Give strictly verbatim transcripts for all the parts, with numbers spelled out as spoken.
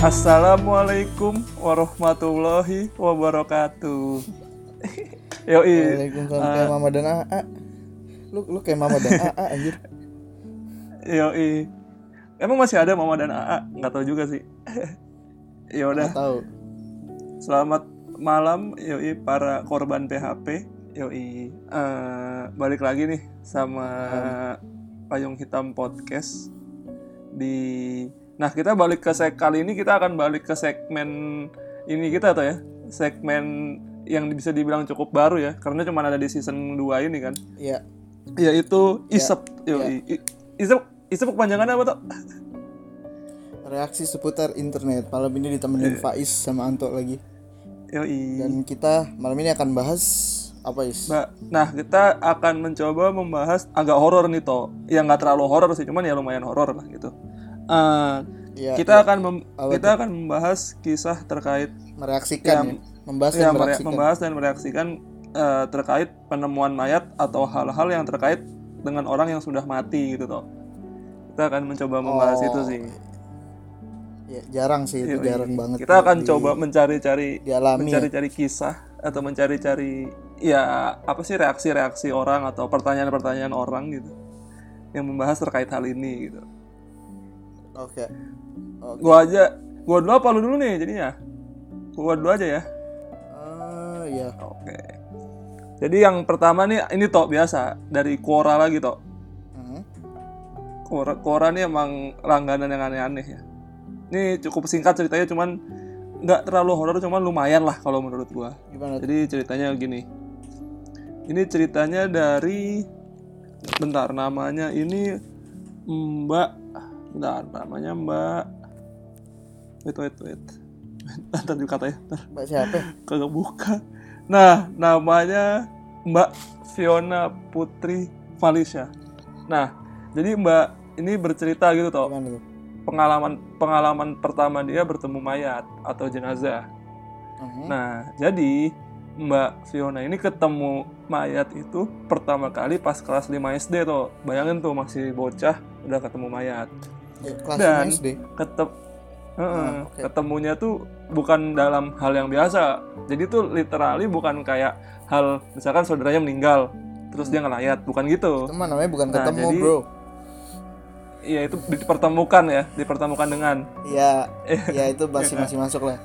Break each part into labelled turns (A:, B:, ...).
A: Assalamualaikum warahmatullahi wabarakatuh. Yoi.
B: Waalaikumsalam. Kayak Mama dan A A. Lu lu kayak Mama dan A A anjir.
A: Yoi. Emang masih ada Mama dan A A? Nggak tahu juga sih. Ya udah.
B: Nggak tahu.
A: Selamat malam yoi para korban P H P. Yoi. Uh, balik lagi nih sama Payung Hitam Podcast di. Nah, kita balik ke seg kali ini kita akan balik ke segmen ini kita tuh ya. Segmen yang bisa dibilang cukup baru ya, karena cuma ada di season dua ini kan.
B: Iya.
A: Yaitu Isep.
B: Ya.
A: Yoi. Ya. Isep Isep kepanjangannya apa tuh?
B: Reaksi seputar internet. Malam ini ditemenin Faiz sama Anto lagi.
A: Yoi.
B: Dan kita malam ini akan bahas apa, Is?
A: Mbak, nah kita akan mencoba membahas agak horor nih toh. Yang nggak terlalu horor sih, cuman ya lumayan horor lah gitu. Uh, ya, kita ya. akan mem- kita itu? akan membahas kisah terkait
B: mereaksikan
A: yang,
B: ya? membahas
A: ya,
B: dan mereaksikan.
A: membahas dan mereaksikan uh, terkait penemuan mayat atau hal-hal yang terkait dengan orang yang sudah mati gitu toh. Kita akan mencoba membahas oh, itu sih.
B: Ya, jarang sih itu, Yoi. jarang banget.
A: Kita akan di, coba mencari-cari
B: dialami,
A: mencari-cari ya? kisah atau mencari-cari ya apa sih reaksi-reaksi orang atau pertanyaan-pertanyaan orang gitu yang membahas terkait hal ini gitu.
B: Oke. Okay. Okay.
A: Gua aja, gua dulu apa lu dulu nih jadinya? Gua dulu aja ya.
B: Uh, ya.
A: Oke. Okay. Jadi yang pertama nih ini Tok biasa dari Quora lagi Tok. Uh-huh. Quora, Quora nih emang langganan yang aneh-aneh ya. Ini cukup singkat ceritanya, cuman nggak terlalu horor, cuman lumayan lah kalau menurut gua.
B: Gimana?
A: Jadi ceritanya gini. Ini ceritanya dari, bentar namanya ini Mbak. Bentar, namanya Mbak. Wait, wait, wait. Ntar juga katanya.
B: Mbak siapa?
A: Kagak buka. Nah, namanya Mbak Fiona Putri Falisha. Nah, jadi Mbak ini bercerita gitu toh.
B: Gimana tuh?
A: Pengalaman pengalaman pertama dia bertemu mayat atau jenazah. Uh-huh. Nah, jadi Mbak Fiona ini ketemu mayat itu pertama kali pas kelas lima S D tuh. Bayangin tuh masih bocah udah ketemu mayat.
B: Kelas
A: Dan
B: S D.
A: Ketep, uh,
B: ah, okay.
A: ketemunya tuh bukan dalam hal yang biasa. Jadi tuh literally bukan kayak hal misalkan saudaranya meninggal terus hmm. dia ngelayat, bukan gitu.
B: Itu mah namanya bukan
A: nah,
B: ketemu,
A: jadi,
B: bro.
A: Iya itu dipertemukan ya, dipertemukan dengan.
B: Iya, ya itu masih masih masuk lah.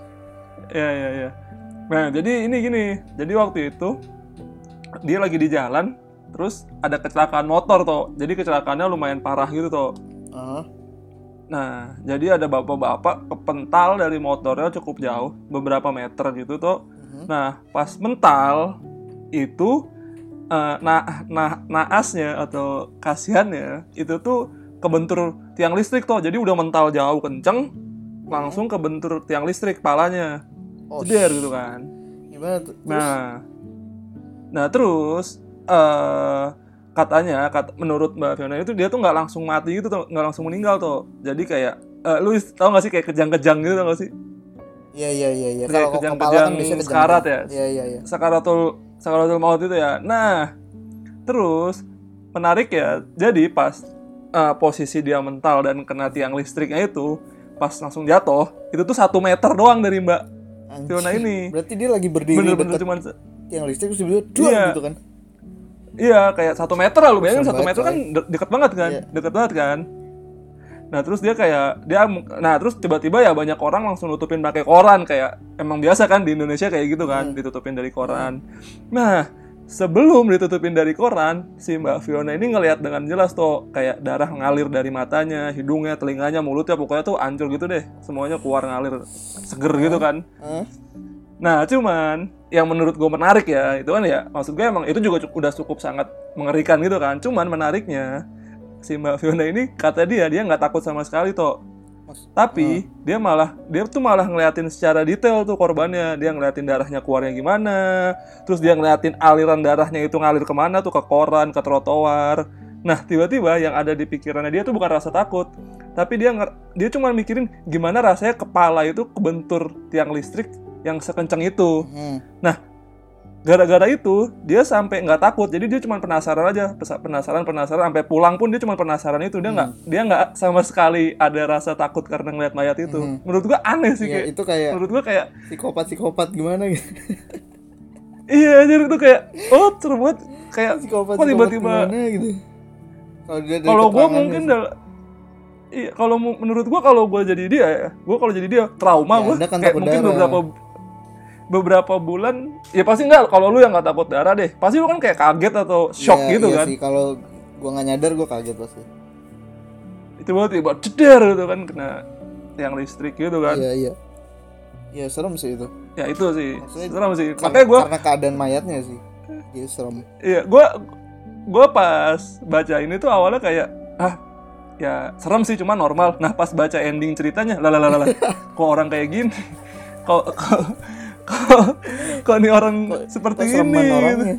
A: Iya iya iya. Nah jadi ini gini, jadi waktu itu dia lagi di jalan, terus ada kecelakaan motor toh. Jadi kecelakaannya lumayan parah gitu toh.
B: Uh-huh.
A: Nah, jadi ada bapak-bapak kepental dari motornya cukup jauh, beberapa meter gitu toh. Uh-huh. Nah, pas mental itu uh, nah, nah naasnya atau kasihannya itu tuh kebentur tiang listrik toh. Jadi udah mental jauh kenceng, uh-huh. langsung kebentur tiang listrik palanya. Oh, jeder gitu kan.
B: Gimana tuh? Terus?
A: Nah, nah terus uh, katanya, kat, menurut Mbak Fiona itu dia tuh nggak langsung mati gitu, nggak langsung meninggal tuh. Jadi kayak, uh, lu tau nggak sih kayak kejang-kejang gitu tau nggak sih?
B: Iya iya iya. Ya.
A: Kayak
B: Kalau
A: kejang-kejang
B: kan
A: sekarat ya.
B: Iya iya iya.
A: Sakaratul sakaratul maut itu ya. Nah, terus menarik ya. Jadi pas uh, posisi dia mental dan kena tiang listriknya itu, pas langsung jatuh, itu tuh satu meter doang dari Mbak Fiona ini.
B: Berarti dia lagi berdiri
A: bener-bener cuman
B: tiang listrik terus dia duang
A: iya.
B: gitu kan.
A: Iya, kayak satu meter lah, lu bayangin satu meter kan de- deket banget kan,
B: iya.
A: deket banget kan. Nah terus dia kayak dia, nah terus tiba-tiba ya banyak orang langsung nutupin pakai koran kayak emang biasa kan di Indonesia kayak gitu kan, hmm. ditutupin dari koran. Hmm. Nah sebelum ditutupin dari koran, si Mbak Fiona ini ngelihat dengan jelas tuh kayak darah ngalir dari matanya, hidungnya, telinganya, mulutnya, pokoknya tuh hancur gitu deh, semuanya keluar ngalir seger hmm. gitu kan. Hmm. Nah cuman yang menurut gue menarik ya itu kan ya maksud gue emang itu juga cukup, udah cukup sangat mengerikan gitu kan. Cuman menariknya si Mbak Fiona ini kata dia dia nggak takut sama sekali toh. Tapi hmm. dia malah dia tuh malah ngeliatin secara detail tuh korbannya. Dia ngeliatin darahnya keluarnya gimana. Terus dia ngeliatin aliran darahnya itu ngalir kemana tuh, ke koran, ke trotoar. Nah tiba-tiba yang ada di pikirannya dia tuh bukan rasa takut, tapi dia dia cuma mikirin gimana rasanya kepala itu kebentur tiang listrik yang sekencang itu. Hmm. Nah, gara-gara itu dia sampai nggak takut, jadi dia cuma penasaran aja, penasaran penasaran sampai pulang pun dia cuma penasaran itu, dia nggak hmm. dia nggak sama sekali ada rasa takut karena ngeliat mayat itu. Hmm. Menurut gua aneh sih,
B: ya,
A: kayak
B: itu kayak
A: menurut gua kayak
B: psikopat psikopat gimana gitu.
A: Iya, jadi itu kayak oh serem banget, kayak
B: psikopat,
A: kok tiba-tiba
B: gitu.
A: Kalau gua mungkin dal- iya, kalau menurut gua kalau gua jadi dia ya, gua kalau jadi dia trauma ya, gua kan kayak mungkin darah. beberapa beberapa bulan ya pasti enggak, kalau lu yang nggak takut darah deh pasti lu kan kayak kaget atau shock ya, gitu
B: iya
A: kan
B: sih, kalau gua nggak nyadar gua kaget pasti
A: itu tiba-tiba ceder gitu kan kena yang listrik gitu kan.
B: Iya iya iya serem sih itu
A: ya itu sih maksudnya serem sih
B: karena,
A: makanya gua
B: karena keadaan mayatnya sih jadi serem.
A: Iya gua gua pas baca ini tuh awalnya kayak ah ya serem sih cuma normal, nah pas baca ending ceritanya lah lah lah lah kok orang kayak gini kok kok kok nih orang kok, seperti kok ini orangnya.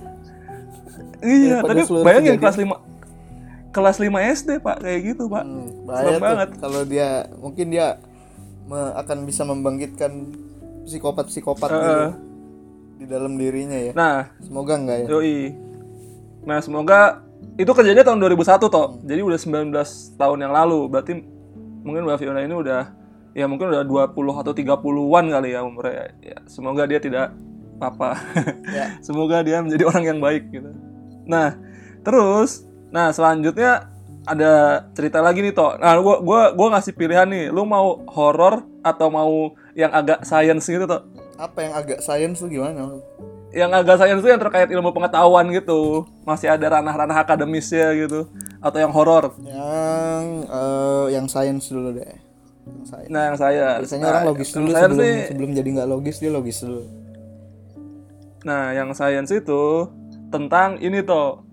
A: Iya tadi bayangin kelas lima kelas lima S D pak kayak gitu pak. hmm,
B: bahaya banget kalau dia mungkin dia me- akan bisa membangkitkan psikopat-psikopat uh, gitu di dalam dirinya ya. Nah semoga enggak ya.
A: Yoi. Nah semoga itu kejadiannya tahun dua ribu satu toh, hmm. jadi udah sembilan belas tahun yang lalu, berarti mungkin Mbak Fiona ini udah ya mungkin udah dua puluh atau tiga puluhan kali ya umurnya. Ya, semoga dia tidak apa-apa. Ya. Semoga dia menjadi orang yang baik gitu. Nah, terus nah selanjutnya ada cerita lagi nih toh. Nah, gua gua gua ngasih pilihan nih, lu mau horor atau mau yang agak science gitu toh?
B: Apa yang agak science tuh gimana?
A: Yang agak science tuh yang terkait ilmu pengetahuan gitu. Masih ada ranah-ranah akademisnya gitu atau yang horor?
B: Yang uh, yang science dulu deh. Yang
A: nah yang saya
B: biasanya
A: nah,
B: orang logis dulu sebelum sih, sebelum jadi nggak logis dia logis dulu.
A: Nah yang science itu tentang ini toh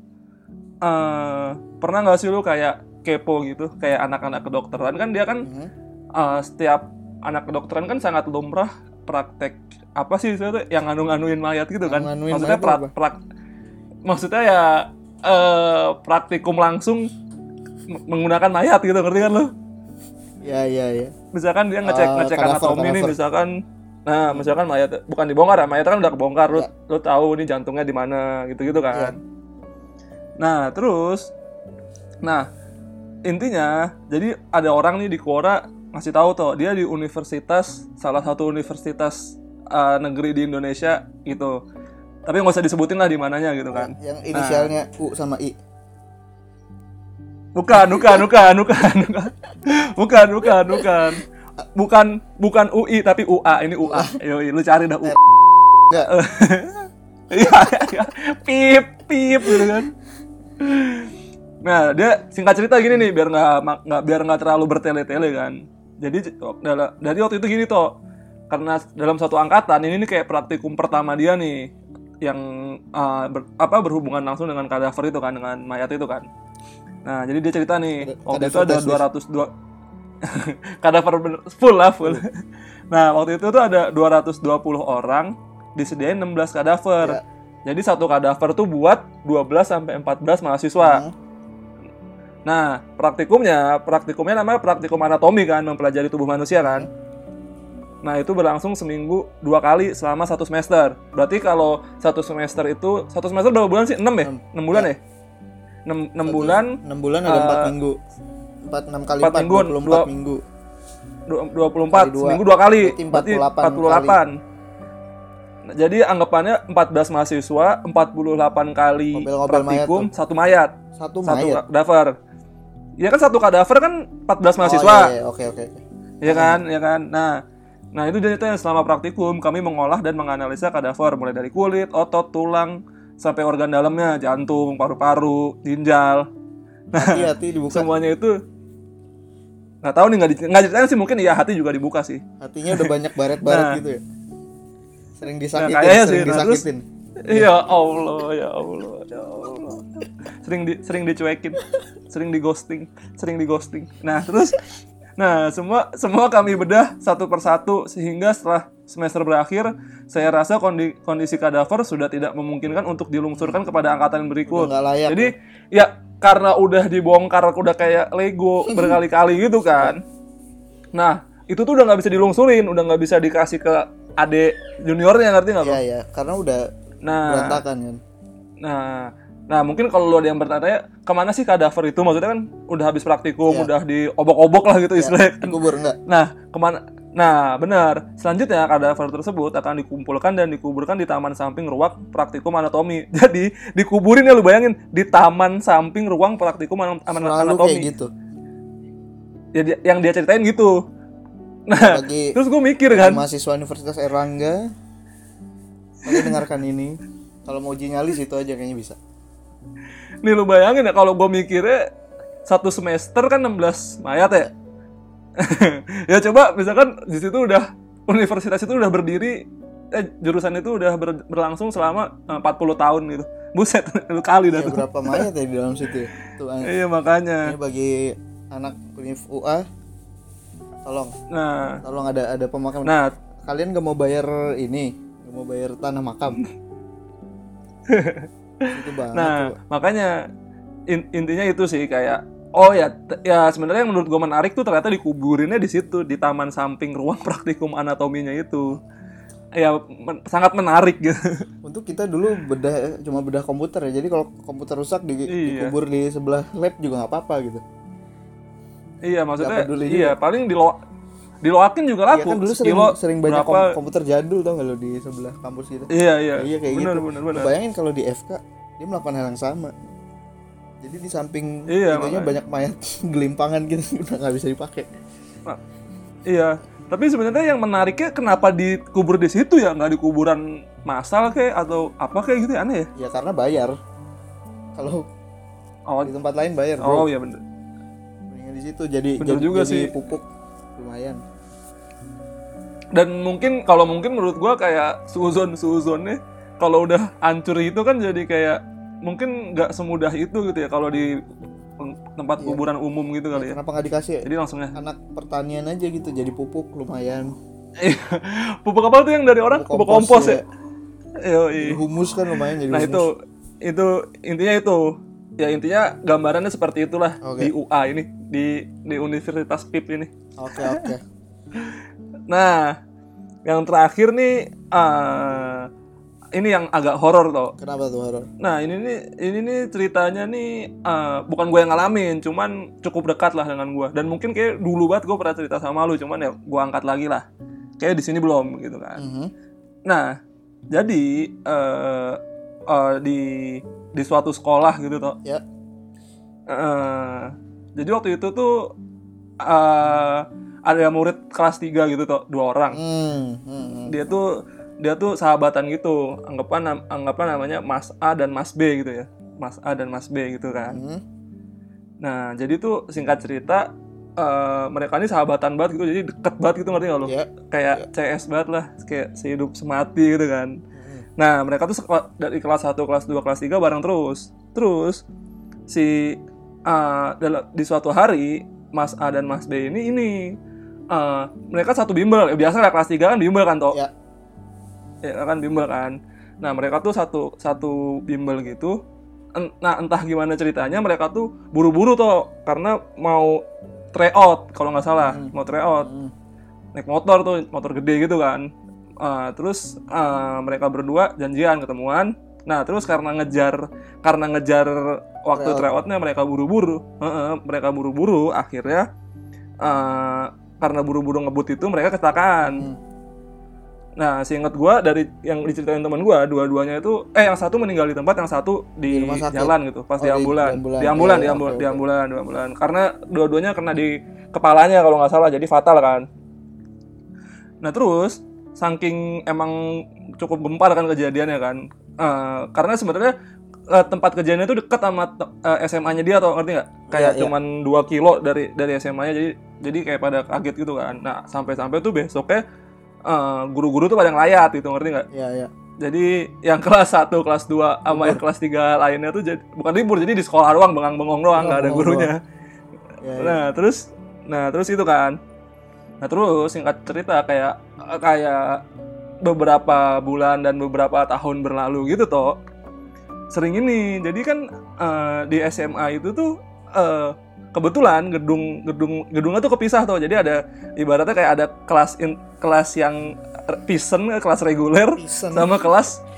A: uh, pernah nggak sih lu kayak kepo gitu kayak anak-anak kedokteran kan dia kan uh-huh. uh, setiap anak kedokteran kan sangat lumrah praktek apa sih itu yang nganu-nganuin mayat gitu kan
B: nganuin
A: maksudnya pra, pra, maksudnya ya uh, praktikum langsung menggunakan mayat gitu ngerti kan lu?
B: Ya ya ya.
A: Misalkan dia ngecek uh, ngecek anatomi nih misalkan, nah misalkan mayat bukan dibongkar ya, mayat kan udah kebongkar, lu ya. lu tahu nih jantungnya di mana gitu-gitu kan. Ya. Nah terus, nah intinya jadi ada orang nih di Quora ngasih tahu tuh dia di universitas salah satu universitas uh, negeri di Indonesia gitu, tapi nggak usah disebutin lah di mananya gitu kan.
B: Yang inisialnya nah. U sama I.
A: Bukan, bukan, bukan, bukan, bukan, bukan, bukan, bukan, bukan, bukan U I tapi U A, ini U A, yoi, lu cari dah U A.
B: Enggak.
A: Iya, iya, pip, pip, gitu kan. Nah, dia singkat cerita gini nih, biar nggak, nggak, biar nggak terlalu bertele-tele kan. Jadi, dari waktu itu gini toh, karena dalam satu angkatan ini nih kayak praktikum pertama dia nih, yang uh, ber, apa berhubungan langsung dengan kadaver itu kan, dengan mayat itu kan. Nah, jadi dia cerita nih, waktu itu ada dua ratus dua kadaver full lah, full. Nah, waktu itu tuh ada dua ratus dua puluh orang, disediain enam belas kadaver. Ya. Jadi satu kadaver tuh buat dua belas sampai empat belas mahasiswa. Hmm. Nah, praktikumnya, praktikumnya namanya praktikum anatomi kan, mempelajari tubuh manusia kan. Nah, itu berlangsung seminggu dua kali selama satu semester. Berarti kalau satu semester itu, satu semester berapa bulan sih? enam ya? enam bulan ya? enam bulan
B: enam bulan ada empat uh, minggu empat enam kali empat
A: minggu,
B: dua puluh empat minggu
A: dua puluh empat seminggu dua kali berarti empat puluh delapan nah, jadi anggapannya empat belas mahasiswa empat puluh delapan kali ngobrol, praktikum mayat satu mayat
B: satu
A: satu
B: mayat
A: kadaver ya kan satu kadaver kan empat belas mahasiswa
B: oh, iya, iya. oke oke
A: ya kan ya kan nah nah itu dia itu yang selama praktikum kami mengolah dan menganalisa kadaver mulai dari kulit otot tulang sampai organ dalamnya, jantung, paru-paru, ginjal. Nah,
B: hati-hati dibuka.
A: Semuanya itu nggak tahu nih, nggak di, nggak diceritain sih, mungkin ya hati juga dibuka sih.
B: Hatinya udah banyak baret-baret nah, gitu ya. Sering disakitin,
A: nah,
B: sering
A: sih,
B: disakitin.
A: Nah, ya Allah, ya Allah, ya Allah. Sering di, sering dicuekin, sering di ghosting, sering di ghosting. Nah, terus nah, semua semua kami bedah satu persatu sehingga setelah semester berakhir, saya rasa kondi, kondisi kadaver sudah tidak memungkinkan untuk dilungsurkan kepada angkatan berikut.
B: Layak,
A: Jadi ya. ya karena udah dibongkar, udah kayak Lego berkali-kali gitu kan. Nah itu tuh udah nggak bisa dilungsurin, udah nggak bisa dikasih ke adik juniornya, ngerti nggak?
B: Iya iya, karena udah
A: Nah,
B: berantakan kan.
A: Nah, nah mungkin kalau lu ada yang bertanya kemana sih kadaver itu, maksudnya kan udah habis praktikum,
B: Iya.
A: udah diobok-obok lah gitu
B: Ya,
A: istilahnya.
B: dikubur enggak?
A: Nah, kemana? Nah, benar. Selanjutnya kadaver tersebut akan dikumpulkan dan dikuburkan di taman samping ruang praktikum anatomi. Jadi dikuburin ya, lu bayangin di taman samping ruang praktikum an-
B: Selalu
A: anatomi.
B: kayak gitu.
A: Ya, dia- yang dia ceritain gitu. Nah,
B: Bagi-
A: terus gue mikir
B: Bagi
A: kan,
B: mahasiswa Universitas Erlangga, kalian dengarkan ini. Kalau mau uji nyali situ aja kayaknya bisa.
A: nih lu bayangin ya kalau gue mikirnya satu semester kan enam belas mayat ya. Ya coba misalkan di situ udah universitas itu udah berdiri, eh, jurusan itu udah ber- berlangsung selama eh, empat puluh tahun gitu. Buset, lu kali dah
B: Ya,
A: tuh.
B: berapa mayat ya di dalam situ ya? Tuh, an-
A: Iya makanya.
B: ini bagi anak Univ U A, tolong,
A: Nah,
B: tolong ada ada pemakaman.
A: nah,
B: Kalian gak mau bayar ini, gak mau bayar tanah makam. Itu banget
A: nah
B: tuh.
A: makanya in- intinya itu sih kayak oh ya t- ya sebenarnya yang menurut gue menarik tuh ternyata dikuburinnya di situ di taman samping ruang praktikum anatominya itu. Ya men- sangat menarik gitu.
B: Untuk kita dulu bedah cuma bedah komputer ya. Jadi kalau komputer rusak di,
A: Iya.
B: dikubur di sebelah lab juga nggak apa-apa gitu.
A: Iya maksudnya
B: Nggak peduli
A: iya
B: juga.
A: paling dilo diloakin juga
B: Iya
A: laku.
B: kan dulu sering
A: Sekilo
B: sering banyak
A: berapa-
B: kom- komputer jadul tau nggak lo di sebelah kampus gitu.
A: Iya iya.
B: Iya kayak
A: benar,
B: gitu.
A: benar benar.
B: Lu bayangin kalau di F K dia melakukan hal yang sama. Jadi di samping
A: Iya,
B: itunya
A: makanya.
B: banyak mayat gelimpangan gitu udah nggak bisa dipakai.
A: Nah, iya. Tapi sebenarnya yang menariknya kenapa dikubur di situ ya, nggak di kuburan massal kayak atau apa kayak gitu ya, aneh ya?
B: Ya karena bayar. Kalau
A: Oh,
B: di tempat lain bayar.
A: oh
B: Bro.
A: ya bener.
B: Mendingan di situ jadi
A: Bener
B: jadi,
A: juga
B: jadi
A: sih.
B: pupuk lumayan.
A: Dan mungkin kalau mungkin menurut gua kayak suzon suzonnya kalau udah hancur itu kan jadi kayak mungkin nggak semudah itu gitu ya kalau di peng- tempat
B: Iya.
A: kuburan umum gitu kali ya.
B: Kenapa nggak dikasih ya?
A: Jadi langsungnya
B: Anak pertanian aja gitu jadi pupuk lumayan.
A: pupuk apa tuh yang dari orang?
B: Pupuk
A: Pupuk
B: kompos,
A: kompos ya. Yoi.
B: Jadi humus kan lumayan jadi
A: Nah
B: humus.
A: itu itu intinya itu ya intinya gambarannya seperti itulah
B: Oke.
A: di U A ini di di Universitas P I P ini.
B: Oke oke.
A: Nah yang terakhir nih ah, ini yang agak horor toh.
B: Kenapa tuh horor?
A: Nah ini nih ini nih ceritanya nih ah, bukan gue yang ngalamin, cuman cukup dekat lah dengan gue dan mungkin kayak dulu banget gue pernah cerita sama lu, cuman ya gue angkat lagi lah. Kayak di sini belum gitu kan.
B: Mhm.
A: Nah, jadi eh eh, di di suatu sekolah gitu toh.
B: Ya.
A: Eh, jadi waktu itu tuh eh ada murid kelas tiga gitu toh, dua orang.
B: Hmm, hmm, hmm.
A: Dia tuh dia tuh sahabatan gitu. Anggapan anggapan namanya Mas A dan Mas B gitu ya. Mas A dan Mas B gitu kan.
B: Hmm.
A: Nah, jadi tuh singkat cerita eh, mereka ini sahabatan banget gitu. Jadi deket banget gitu, ngerti gak lo?
B: Ya.
A: Kayak C S banget lah, kayak sehidup semati gitu kan. Nah, mereka tuh sekela- dari kelas satu, kelas dua, kelas tiga bareng terus. Terus si uh, dal- di suatu hari Mas A dan Mas B ini ini uh, mereka satu bimbel. Ya, biasa lah kelas tiga kan bimbel kan toh.
B: Ya.
A: Ya kan bimbel kan. Nah, mereka tuh satu satu bimbel gitu. En- Nah, entah gimana ceritanya mereka tuh buru-buru toh karena mau tryout kalau nggak salah, mau tryout.
B: Hmm.
A: Naik motor tuh, motor gede gitu kan. Uh, terus uh, mereka berdua janjian ketemuan. Nah terus karena ngejar karena ngejar waktu
B: Tryout.
A: tryoutnya mereka buru-buru, Heeh, mereka buru-buru akhirnya uh, karena buru-buru ngebut itu mereka kecelakaan.
B: Hmm.
A: Nah seingat gue dari yang diceritain teman gue, dua-duanya itu eh yang satu meninggal di tempat, yang satu di,
B: Di rumah sakit.
A: jalan gitu, pas
B: Oh,
A: di
B: di-
A: ambulan,
B: di ambulan.
A: di ambulan,
B: Iya,
A: di
B: iya,
A: ambulan,
B: oke,
A: di
B: oke.
A: ambulan, di ambulan. Karena dua-duanya kena di kepalanya kalau nggak salah, jadi fatal kan. Nah terus saking emang cukup gempar kan kejadiannya kan, Eh, karena sebenarnya eh, tempat kejadiannya itu dekat sama te- eh, S M A-nya dia, atau ngerti nggak? Kayak
B: Iya, iya.
A: cuman dua kilo dari dari S M A-nya, jadi jadi kayak pada kaget gitu kan. Nah sampai-sampai tuh besoknya eh, guru-guru tuh pada ngelayat gitu, ngerti nggak?
B: Ya ya.
A: Jadi yang kelas satu, kelas dua sama yang kelas tiga lainnya tuh jadi, bukan libur, jadi di sekolah doang, bengang-bengong doang, nggak ada
B: Bengong
A: gurunya.
B: Ya, ya.
A: Nah terus, nah terus itu kan, nah terus singkat cerita kayak kayak beberapa bulan dan beberapa tahun berlalu gitu toh, sering ini, jadi kan eh, di S M A itu tuh eh, kebetulan gedung gedung gedungnya tuh kepisah toh, jadi ada ibaratnya kayak ada kelas in, kelas yang pisen, kelas reguler,
B: Pisen.
A: sama kelas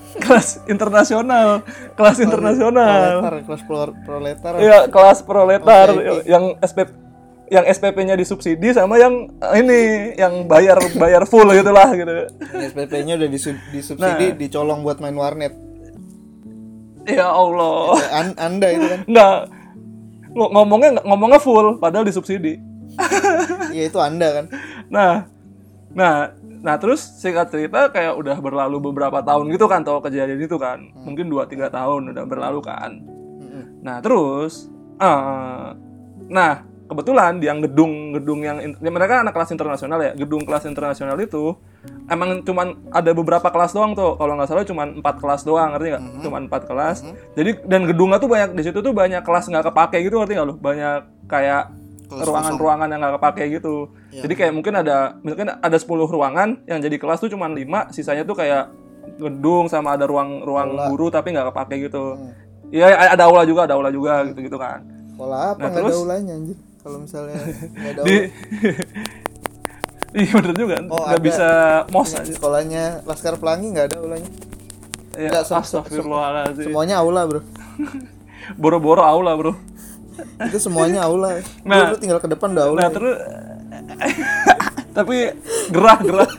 A: kelas internasional, kelas oh, internasional.
B: Proletar, kelas proletar.
A: Iya, kelas proletar oh, yang S P P yang S P P-nya disubsidi sama yang ini yang bayar bayar full gitulah gitu.
B: S P P-nya udah disubsidi, nah, dicolong buat main warnet.
A: Ya Allah.
B: An- anda itu kan?
A: Enggak. Ngomongnya ngomongnya full padahal disubsidi.
B: Iya itu Anda kan.
A: Nah. Nah, nah terus singkat cerita kayak udah berlalu beberapa tahun gitu kan toh kejadian itu kan. Hmm. Mungkin dua tiga tahun udah berlalu kan. Hmm. Nah, terus uh, nah, kebetulan di yang gedung-gedung yang ya mereka anak kelas internasional ya. Gedung kelas internasional itu emang cuman ada beberapa kelas doang tuh. Kalau nggak salah cuman empat kelas doang, ngerti nggak? Mm-hmm. Cuman empat kelas. Mm-hmm. Jadi dan gedungnya tuh banyak di situ tuh banyak kelas nggak kepake gitu, ngerti nggak lo? Banyak kayak kelas ruangan-ruangan yang nggak kepake gitu. Yeah. Jadi kayak mungkin ada mungkin ada sepuluh ruangan yang jadi kelas tuh cuman lima, sisanya tuh kayak gedung sama ada ruang-ruang aula guru tapi nggak kepake gitu. Iya, hmm. ada aula juga, ada aula juga gitu-gitu kan.
B: Sekolah apa nggak nah, ada aulanya anjir? Kalau misalnya nggak ada aula. Di...
A: Iya bener juga, oh, nggak bisa mos aja.
B: Sekolahnya Laskar Pelangi nggak ada aulanya.
A: Ya, astagfirullahaladzim.
B: Semuanya aula bro.
A: Boro-boro aula bro.
B: Itu semuanya aula. Nah, lu tinggal ke depan udah aula.
A: Nah ya. Terus, tapi gerah-gerah.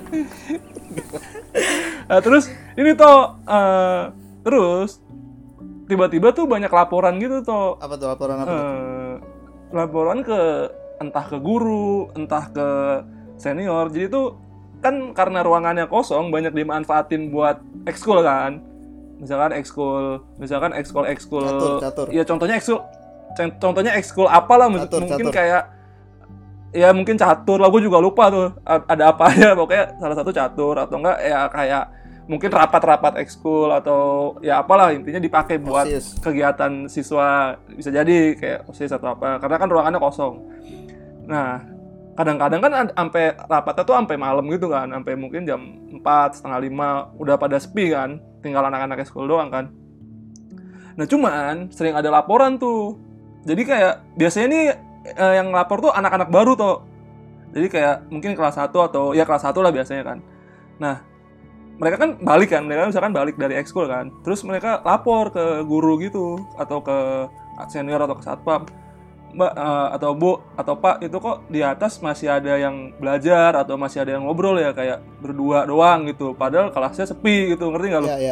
A: Nah, terus ini toh, uh, terus tiba-tiba tuh banyak laporan gitu toh.
B: Apa tuh laporan apa?
A: Uh, laporan ke entah ke guru, entah ke senior. Jadi tuh kan karena ruangannya kosong banyak dimanfaatin buat ekskul kan. Misalkan ekskul, misalkan ekskul ekskul.
B: Catur, catur.
A: Ya contohnya ekskul, contohnya ekskul apalah catur, mungkin catur. Kayak ya mungkin catur lah, gue juga lupa tuh ada apa aja, pokoknya salah satu catur atau enggak ya kayak mungkin rapat-rapat ekskul atau ya apalah intinya dipakai buat OSIS. Kegiatan siswa, bisa jadi kayak OSIS atau apa karena kan ruangannya kosong. Nah, kadang-kadang kan sampai rapatnya tuh sampai malam gitu kan, sampai mungkin jam empat, setengah lima udah pada sepi kan, tinggal anak-anak ekskul doang kan. Nah, cuman sering ada laporan tuh. Jadi kayak biasanya nih eh, yang lapor tuh anak-anak baru tuh. Jadi kayak mungkin kelas satu atau ya kelas satu lah biasanya kan. Nah, mereka kan balik kan, mereka misalkan balik dari ekskul kan. Terus mereka lapor ke guru gitu atau ke senior atau ke satpam. Mbak uh, atau Bu atau Pak, itu kok di atas masih ada yang belajar atau masih ada yang ngobrol ya kayak berdua doang gitu. Padahal kelasnya sepi gitu, ngerti nggak lu?
B: Iya, iya.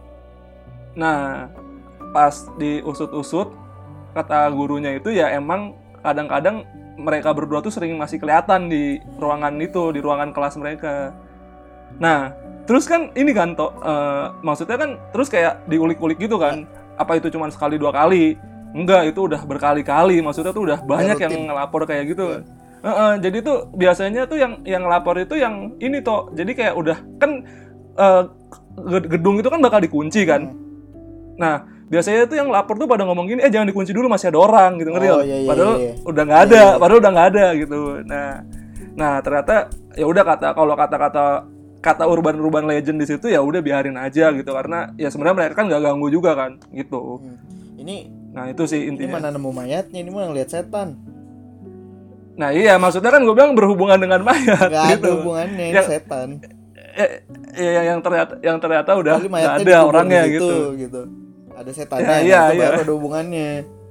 A: Nah, pas diusut-usut kata gurunya itu ya emang kadang-kadang mereka berdua tuh sering masih kelihatan di ruangan itu, di ruangan kelas mereka. Nah, terus kan ini kan toh, uh, maksudnya kan terus kayak diulik-ulik gitu kan. Apa itu cuma sekali dua kali? Enggak, itu udah berkali-kali. Maksudnya tuh udah banyak ya, yang ngelapor kayak gitu. Ya. Uh-uh, jadi tuh biasanya tuh yang yang ngelapor itu yang ini toh. Jadi kayak udah kan uh, gedung itu kan bakal dikunci kan. Hmm. Nah, biasanya tuh yang lapor tuh pada ngomong gini, eh jangan dikunci dulu masih ada orang gitu, ngerti? Oh, iya, iya, padahal iya, iya. udah nggak ada, iya, iya. padahal udah nggak ada gitu. Nah, nah ternyata ya udah kata kalau kata-kata kata urban-urban legend di situ ya udah biarin aja gitu karena ya sebenarnya mereka kan nggak ganggu juga kan gitu. Hmm.
B: Ini
A: nah itu sih intinya.
B: Ini mana nemu mayatnya, ini mah ngeliat setan.
A: Nah iya maksudnya kan gue bilang berhubungan dengan mayat.
B: Gak
A: gitu.
B: ada hubungannya yang, setan.
A: Ya, ya yang ternyata yang ternyata udah nggak ada orangnya gitu.
B: gitu. Ada setannya, ya, iya, itu iya. baru ada hubungannya.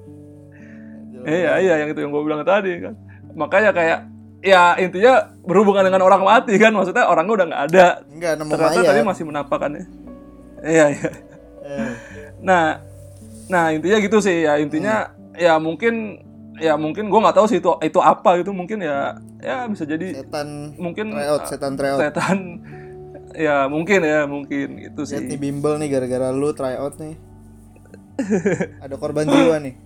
A: Iya iya yang itu yang gue bilang tadi kan. Makanya kayak ya intinya berhubungan dengan orang mati kan, maksudnya orangnya udah nggak ada.
B: Enggak nemu
A: ternyata
B: mayat.
A: Tadi masih menampakannya. Iya iya. Eh. Nah. Nah intinya gitu sih ya intinya hmm. ya mungkin ya mungkin gue nggak tahu sih itu itu apa itu mungkin ya ya bisa jadi
B: setan
A: mungkin
B: tryout, setan tryout
A: setan ya mungkin ya mungkin itu sih.
B: Lihat nih bimbel nih gara-gara lu tryout nih ada korban jiwa nih.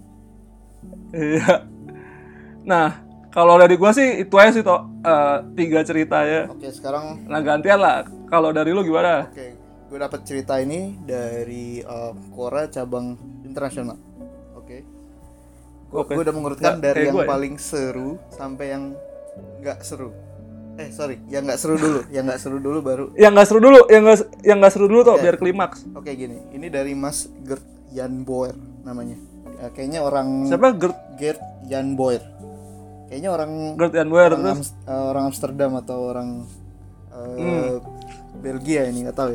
A: Iya. Nah kalau dari gue sih itu aja sih toh uh, tiga cerita ya.
B: Oke sekarang.
A: Nah gantian lah kalau dari lu gimana?
B: Oke. Gue dapat cerita ini dari uh, Quora cabang internasional. Oke. Okay. Gue okay. udah mengurutkan nggak, dari yang gue, paling ya? seru sampai yang nggak seru. Eh sorry, yang nggak seru dulu, yang nggak seru dulu baru.
A: Yang nggak seru dulu, yang nggak yang nggak seru dulu tuh okay. biar klimaks.
B: Oke okay, gini, ini dari Mas Gert Jan Boer namanya. Ya, kayaknya orang.
A: Siapa Gert?
B: Gert Jan Boer. Kayaknya orang.
A: Gert Jan Boer
B: orang,
A: terus.
B: Am, uh, orang Amsterdam atau orang uh, hmm. Belgia ini nggak tahu ya.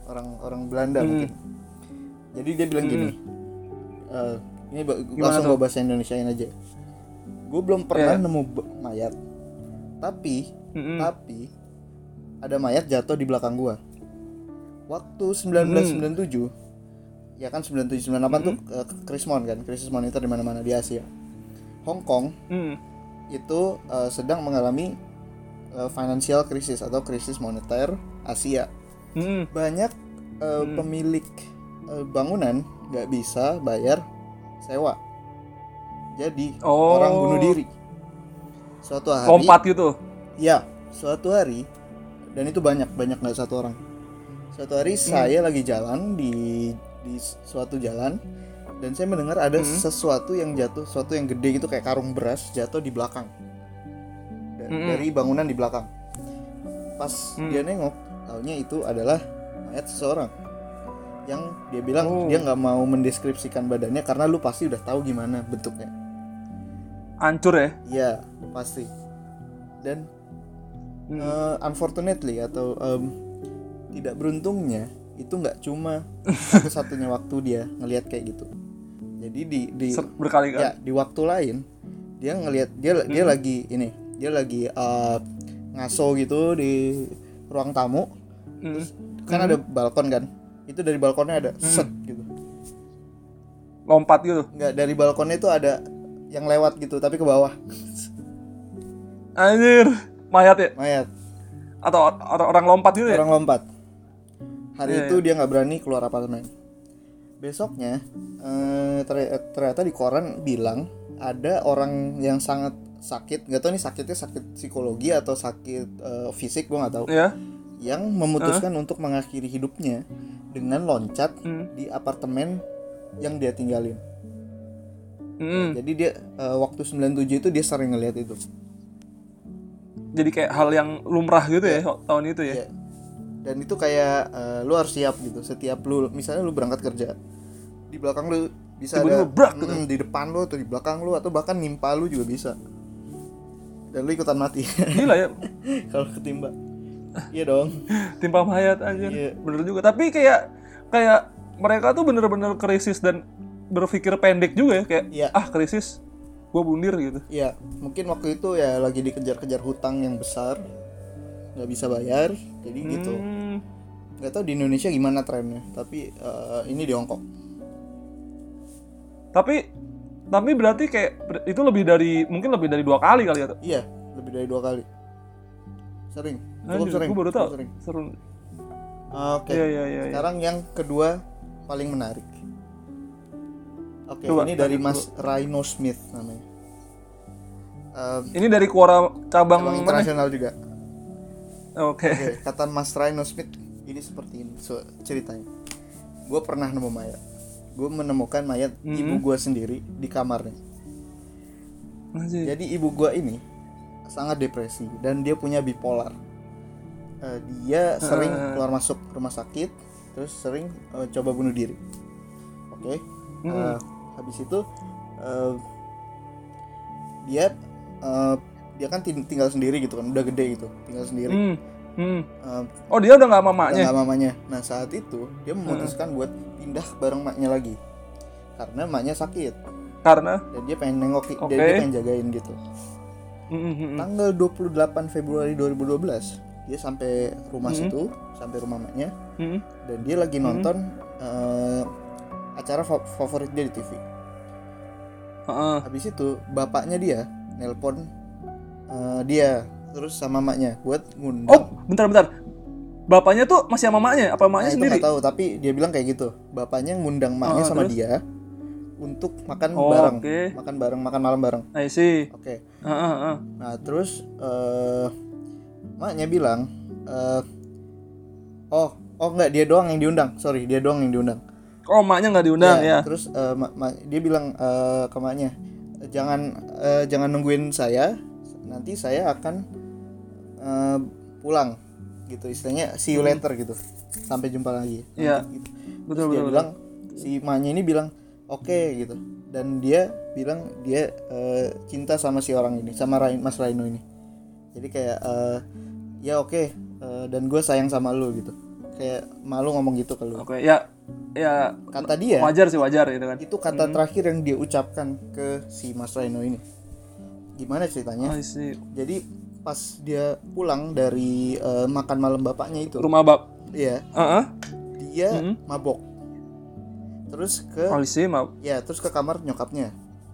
B: orang orang Belanda
A: Hmm.
B: mungkin. Jadi dia bilang
A: Hmm.
B: gini, eh, ini ba-
A: Gimana
B: langsung
A: tuh?
B: gue bahasa Indonesiain aja. Gue belum pernah
A: Iya.
B: nemu b- mayat, tapi
A: Mm-mm.
B: tapi ada mayat jatuh di belakang gue. Waktu sembilan belas sembilan puluh tujuh, ya kan sembilan puluh tujuh sembilan puluh delapan tuh eh, krismon kan, krisis moneter di mana-mana di Asia. Hong Kong
A: Mm.
B: itu eh, sedang mengalami eh, financial crisis atau krisis moneter Asia.
A: Mm.
B: Banyak eh,
A: Hmm.
B: pemilik eh, bangunan nggak bisa bayar sewa, jadi
A: Oh.
B: orang bunuh diri. Suatu hari,
A: Lompat gitu.
B: ya, suatu hari, dan itu banyak banyak nggak satu orang. Suatu hari
A: Hmm.
B: saya lagi jalan di di suatu jalan dan saya mendengar ada
A: Hmm.
B: sesuatu yang jatuh, sesuatu yang gede gitu kayak karung beras jatuh di belakang. Da-
A: Hmm.
B: Dari bangunan di belakang. Pas
A: Hmm.
B: dia nengok, taunya itu adalah mayat seseorang. Yang dia bilang
A: Oh.
B: dia nggak mau mendeskripsikan badannya karena lu pasti udah tahu gimana bentuknya.
A: Hancur ya.
B: Iya, pasti. Dan
A: Hmm.
B: uh, unfortunately atau um, tidak beruntungnya itu nggak cuma satu-satunya waktu dia ngelihat kayak gitu. Jadi di di
A: Ser- berkali-kali.
B: ya di waktu lain dia ngelihat dia dia
A: Hmm.
B: lagi ini dia lagi uh, ngaso gitu di ruang tamu.
A: Mm.
B: Kan ada balkon kan, itu dari balkonnya ada set gitu.
A: Lompat gitu.
B: Nggak, dari balkonnya itu ada yang lewat gitu tapi ke bawah.
A: Anjir. Mayat ya?
B: Mayat,
A: Atau, atau orang lompat gitu ya?
B: orang lompat. Hari
A: Iya,
B: itu
A: iya.
B: dia nggak berani keluar apartemen. Besoknya eh, ter- ternyata di koran bilang ada orang yang sangat sakit, nggak tahu nih sakitnya sakit psikologi atau sakit eh, fisik, gue nggak tahu,
A: Iya.
B: yang memutuskan untuk mengakhiri hidupnya dengan loncat
A: Hmm.
B: di apartemen yang dia tinggalin.
A: Mm.
B: Jadi dia eh, waktu sembilan puluh tujuh itu dia sering ngeliat itu.
A: Jadi kayak hal yang lumrah gitu ya tahun itu ya.
B: Iya. Dan itu kayak eh, lu harus siap gitu. Setiap lu misalnya lu berangkat kerja, di belakang lu bisa
A: Tiba-tiba
B: ada
A: brak gitu.
B: mm, di depan lu atau di belakang lu atau bahkan nimpa lu juga bisa. Dan lu ikutan mati
A: Gila ya.
B: kalau ketimba. Iya dong.
A: Timpa mayat anjir.
B: Iya.
A: Bener juga. Tapi kayak kayak mereka tuh bener-bener krisis dan berpikir pendek juga ya. Kayak
B: Iya.
A: ah krisis, gue bundir gitu.
B: Iya, mungkin waktu itu ya lagi dikejar-kejar hutang yang besar, nggak bisa bayar, jadi gitu.
A: Hmm.
B: Nggak tahu di Indonesia gimana trennya, tapi eh, ini di Hongkong.
A: Tapi tapi berarti kayak ber- itu lebih dari mungkin lebih dari dua kali kali ya.
B: Iya, lebih dari dua kali. Sering, cukup
A: Anjir,
B: sering.
A: gue baru
B: cukup
A: tahu.
B: sering.
A: Seru.
B: Oke.
A: Iya, iya, iya, iya.
B: Sekarang yang kedua paling menarik. Oke,
A: Coba,
B: ini dari
A: lanjut
B: Mas Rhino Smith namanya. Um,
A: Ini dari Quora cabang
B: Emang
A: mana?
B: internasional juga.
A: Oke.
B: Oke, kata Mas Rhino Smith ini seperti ini so, ceritanya. Gue pernah nemu mayat. Gue menemukan mayat
A: Mhm.
B: ibu gue sendiri di kamarnya.
A: Anjir.
B: Jadi ibu gue ini sangat depresi dan dia punya bipolar. Eh, dia sering
A: Ah.
B: keluar masuk rumah sakit, terus sering eh, coba bunuh diri. Oke.
A: Mhm.
B: Eh, habis itu eh, dia eh, dia kan ting- tinggal sendiri gitu kan, udah gede gitu, tinggal sendiri.
A: Hmm. Hmm.
B: Eh,
A: Oh dia udah nggak
B: udah
A: mamanya?
B: nggak mamanya. Nah saat itu dia memutuskan buat pindah bareng maknya lagi karena maknya sakit
A: Karena.
B: dan dia pengen nengok, dia,
A: Oke.
B: dia pengen jagain gitu.
A: Hmm, hmm, hmm.
B: Tanggal dua puluh delapan Februari dua ribu dua belas dia sampai rumah
A: Mhm.
B: situ, sampai rumah maknya,
A: Hmm.
B: dan dia lagi nonton eh, acara fa- favorit dia di T V.
A: Heeh.
B: Habis itu bapaknya dia nelpon eh, dia terus sama maknya buat ngundang.
A: Oh bentar-bentar. Bapaknya tuh masih sama mamanya? Apa
B: Nah,
A: mamanya
B: itu
A: sendiri?
B: nggak tahu, tapi dia bilang kayak gitu. Bapaknya ngundang maknya
A: Oh,
B: sama
A: terus?
B: dia untuk makan
A: Oh,
B: bareng,
A: oke.
B: makan bareng, makan malam bareng.
A: I see.
B: Oke.
A: Heeh, heeh.
B: Nah terus eh maknya bilang, eh, oh oh nggak, dia doang yang diundang. Sorry, dia doang yang diundang.
A: Oh maknya nggak diundang ya?
B: Terus eh, ma- ma- dia bilang eh, ke maknya, jangan eh, jangan nungguin saya, nanti saya akan eh, pulang gitu, istilahnya see you later gitu, sampai jumpa lagi.
A: Hmm. Iya.
B: Nanti, gitu. Terus
A: Betul,
B: dia
A: betul,
B: bilang, si maknya ini bilang oke gitu, dan dia bilang dia eh, cinta sama si orang ini, sama Rai- Mas Raino ini. Jadi kayak eh, ya oke, eh, dan gue sayang sama lu gitu. kayak malu ngomong gitu ke lu.
A: Oke, okay, ya ya
B: kata dia
A: wajar sih, wajar gitu kan.
B: Itu kata hmm. terakhir yang dia ucapkan ke si Mas Reno ini. Gimana ceritanya?
A: I see.
B: Jadi pas dia pulang dari uh, makan malam bapaknya itu,
A: rumah bap.
B: Iya.
A: Uh-huh.
B: Dia mm-hmm. mabok. Terus ke
A: I see, mab-
B: Ya, terus ke kamar nyokapnya.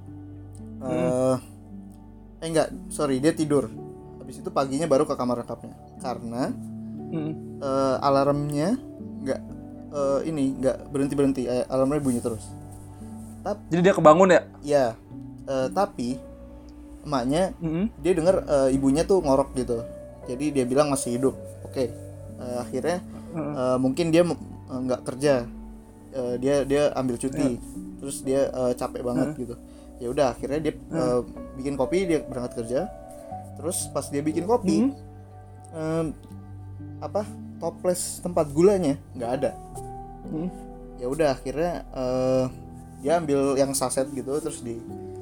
B: Uh, mm. Eh enggak, sorry, dia tidur. Habis itu paginya baru ke kamar nyokapnya. Karena mm. uh, alarmnya enggak uh, ini enggak berhenti-berhenti, eh, alarmnya bunyi terus.
A: Tapi, jadi dia kebangun ya?
B: Iya. Uh, tapi emaknya mm-hmm. dia dengar uh, ibunya tuh ngorok gitu. Jadi dia bilang masih hidup. Oke. Okay. Uh, akhirnya mm-hmm. uh, mungkin dia nggak uh, kerja. Uh, dia dia ambil cuti. Yeah. Terus dia uh, capek banget mm-hmm. gitu. Ya udah akhirnya dia mm-hmm. uh, bikin kopi, dia berangkat kerja. Terus pas dia bikin kopi mm-hmm. um, apa? Toples tempat gulanya nggak ada. Mm-hmm. Ya udah akhirnya uh, dia ambil yang saset gitu terus di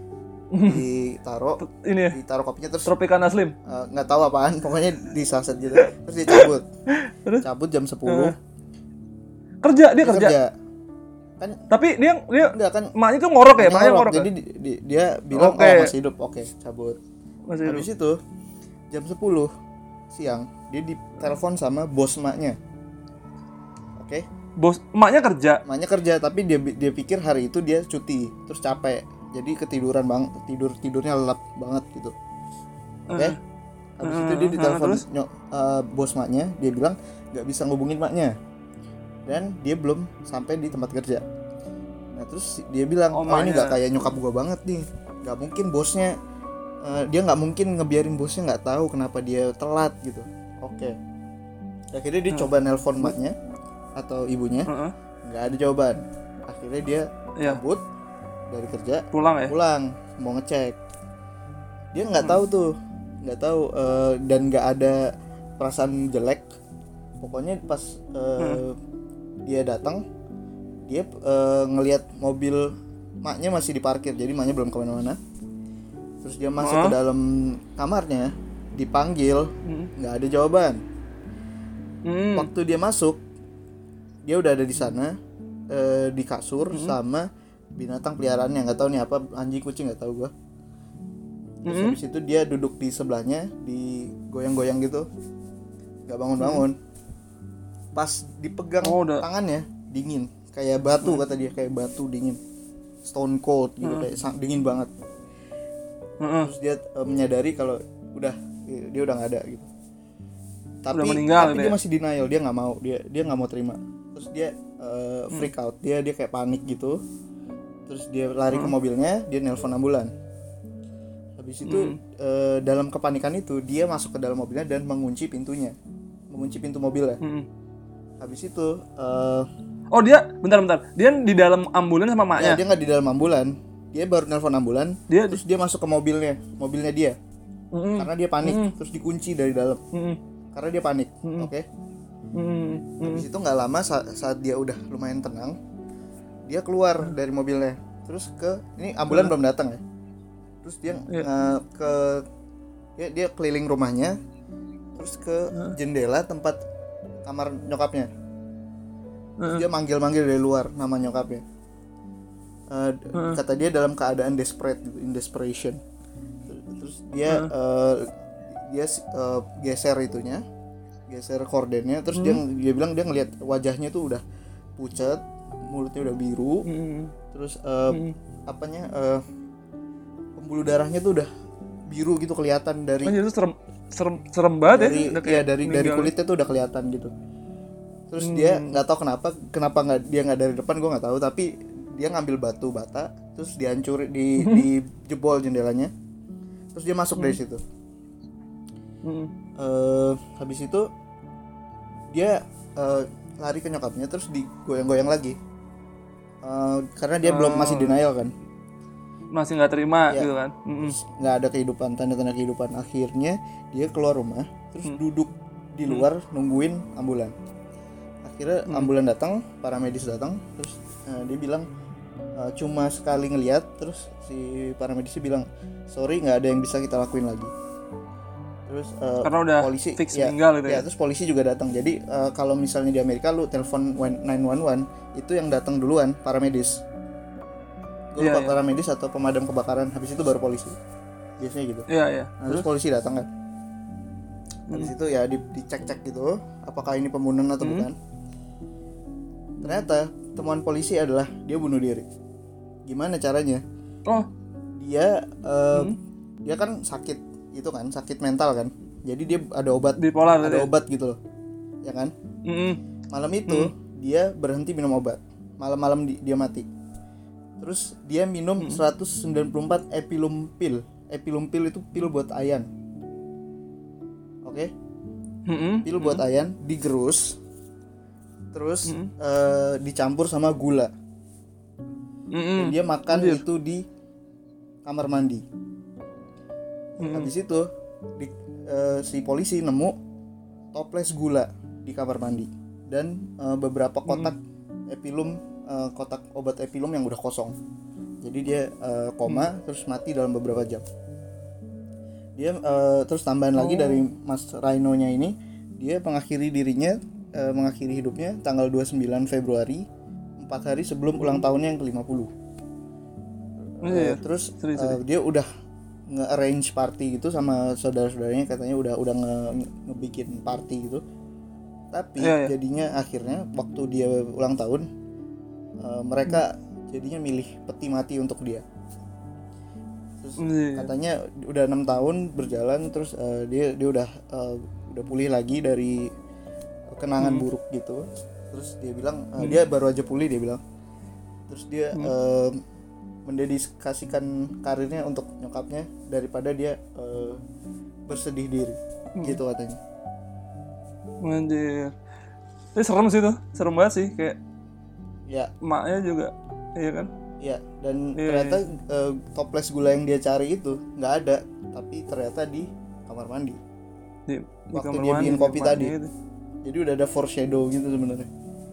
B: ditaruh
A: ini ya?
B: Ditaruh kopinya terus
A: Tropicana Slim
B: nggak uh, tahu apaan, pokoknya di saset gitu terus dia cabut terus? cabut jam sepuluh uh.
A: kerja dia, dia kerja. kerja
B: kan,
A: tapi dia dia
B: enggak kan
A: emaknya tuh ngorok ya, emaknya ngorok,
B: jadi di, di, dia bilang okay. oh masih hidup, oke okay, cabut. Masih habis hidup. Itu jam sepuluh siang dia ditelepon sama bos emaknya. Oke okay?
A: Bos emaknya kerja
B: emaknya kerja tapi dia dia pikir hari itu dia cuti terus capek, jadi ketiduran bang, tidur tidurnya lelap banget gitu. Oke. Okay? Uh, Habis uh, itu dia ditelepon uh, nyok, uh, bos maknya, dia bilang nggak bisa ngubungin maknya dan dia belum sampai di tempat kerja. Nah terus dia bilang oh, oh ini nggak kayak nyokap gua banget nih, nggak mungkin bosnya uh, dia nggak mungkin ngebiarin bosnya nggak tahu kenapa dia telat gitu. Oke. Okay. Akhirnya dia uh. coba nelpon maknya atau ibunya, nggak uh-uh. ada jawaban. Akhirnya dia yeah. cabut dari kerja
A: pulang ya
B: pulang mau ngecek, dia nggak hmm. tahu tuh nggak tahu uh, dan nggak ada perasaan jelek, pokoknya pas uh, hmm. dia datang dia uh, ngelihat mobil maknya masih diparkir, jadi maknya belum kemana-mana. Terus dia masuk hmm. ke dalam kamarnya, dipanggil nggak hmm. ada jawaban. hmm. Waktu dia masuk dia udah ada di sana uh, di kasur hmm. sama binatang peliharaannya, nggak tahu nih apa, anjing kucing nggak tahu gua. Terus mm-hmm. habis itu dia duduk di sebelahnya, digoyang-goyang gitu, nggak bangun-bangun. Mm-hmm. Pas dipegang oh, tangannya dingin, kayak batu mm-hmm. kata dia, kayak batu dingin, stone cold gitu, mm-hmm. kayak dingin banget. Mm-hmm. Terus dia uh, menyadari kalau udah dia udah nggak ada gitu. Tapi,
A: udah meninggal,
B: tapi
A: dia
B: ya? masih denial, dia nggak mau, dia dia nggak mau terima. Terus dia uh, freak mm. out, dia dia kayak panik gitu. Terus dia lari hmm. ke mobilnya, dia nelpon ambulan. Habis itu hmm. uh, dalam kepanikan itu dia masuk ke dalam mobilnya dan mengunci pintunya, mengunci pintu mobilnya. Hmm. Habis itu, uh,
A: oh dia, bentar-bentar, dia di dalam ambulan sama maknya?
B: Ya, dia nggak di dalam ambulan, dia baru nelpon ambulan. Dia terus dia masuk ke mobilnya, mobilnya dia, hmm. karena dia panik, hmm. terus dikunci dari dalam, hmm. karena dia panik. Hmm. Oke. Okay? Hmm. Habis itu nggak lama saat, saat dia udah lumayan tenang, dia keluar dari mobilnya, terus ke ini ambulan hmm. belum datang ya, terus dia yeah. uh, ke dia, dia keliling rumahnya, terus ke hmm. jendela tempat kamar nyokapnya, terus hmm. dia manggil-manggil dari luar nama nyokapnya. Uh, hmm. Kata dia dalam keadaan desperate, in desperation. Terus dia hmm. uh, dia uh, geser itunya, geser kordennya, terus hmm. dia dia bilang dia ngelihat wajahnya tuh udah pucat, mulutnya udah biru, hmm. terus uh, hmm. apanya uh, pembuluh darahnya tuh udah biru gitu kelihatan dari.
A: Oh, itu serem serem serem banget
B: dari, ya. Iya dari dari kulitnya tuh udah kelihatan gitu. Terus hmm. dia nggak tahu kenapa kenapa nggak dia nggak dari depan, gue nggak tahu, tapi dia ngambil batu bata terus dihancurin di hmm. di jebol jendelanya, terus dia masuk hmm. dari situ. Hmm. Uh, habis itu dia uh, lari ke nyokapnya terus digoyang-goyang lagi. Uh, karena dia oh. belum masih denial kan,
A: masih nggak terima ya, gitu kan,
B: nggak ada kehidupan, tanda-tanda kehidupan. Akhirnya dia keluar rumah terus hmm. duduk di luar hmm. nungguin ambulan. Akhirnya hmm. ambulan datang, paramedis datang, terus uh, dia bilang uh, cuma sekali ngelihat, terus si paramedisnya bilang sorry nggak ada yang bisa kita lakuin lagi. Terus uh,
A: karena udah
B: polisi
A: fix
B: ya,
A: meninggal gitu
B: ya.
A: ya.
B: Terus polisi juga datang. Jadi uh, kalau misalnya di Amerika lu telepon nine one one itu yang datang duluan paramedis. Gue lupa
A: Iya, iya.
B: paramedis atau pemadam kebakaran. Habis itu baru polisi. Biasanya gitu.
A: Iya, iya.
B: Nah, terus polisi datang kan. Habis
A: Hmm.
B: itu ya di, dicek-cek gitu apakah ini pembunuhan atau
A: Hmm.
B: bukan. Ternyata temuan polisi adalah dia bunuh diri. Gimana caranya?
A: Oh,
B: Dia uh,
A: Hmm.
B: dia kan sakit itu kan, sakit mental kan. Jadi dia ada obat,
A: bipolar
B: ada
A: gitu ya?
B: obat gitu loh. Ya kan?
A: Mm-mm.
B: Malam itu dia berhenti minum obat. Malam-malam di- dia mati. Terus dia minum seratus sembilan puluh empat epilum pil. Epilum pil itu pil buat ayan. Oke?
A: Mm-mm.
B: Pil buat ayan digerus. Terus
A: Mm-mm.
B: eh, dicampur sama gula.
A: Mm-mm.
B: Dan dia makan
A: Anjir.
B: itu di kamar mandi.
A: Mm-mm.
B: Habis itu di, eh, si polisi nemu toples gula di kamar mandi dan eh, beberapa kotak epilum, eh, kotak obat epilum yang udah kosong. Jadi dia eh, koma terus mati dalam beberapa jam. Dia eh, terus tambahan lagi dari Mas Rhino-nya ini, dia mengakhiri dirinya, eh, mengakhiri hidupnya tanggal dua puluh sembilan Februari, empat hari sebelum ulang tahunnya yang ke lima puluh.
A: Iya,
B: Uh, terus
A: sedih,
B: uh, dia udah nge-arrange party gitu sama saudara-saudaranya, katanya udah udah nge ngebikin party gitu. Tapi
A: Iya, iya.
B: jadinya akhirnya waktu dia ulang tahun, uh, mereka jadinya milih peti mati untuk dia. Terus
A: Iya.
B: katanya udah enam tahun berjalan, terus uh, dia dia udah uh, udah pulih lagi dari kenangan buruk gitu. Terus dia bilang uh, dia baru aja pulih, dia bilang. Terus dia uh, mendedikasikan karirnya untuk nyokapnya daripada dia uh, bersedih diri gitu katanya.
A: Anjir. Ini serem sih tuh, serem banget sih, kayak
B: Ya,
A: emaknya juga, iya kan?
B: ya, dan
A: Iya,
B: ternyata uh, toples gula yang dia cari itu nggak ada, tapi ternyata di kamar mandi.
A: Di, di
B: Waktu
A: kamar
B: dia
A: mandi,
B: bikin kopi
A: emaknya
B: tadi.
A: itu.
B: Jadi udah ada foreshadow gitu sebenarnya.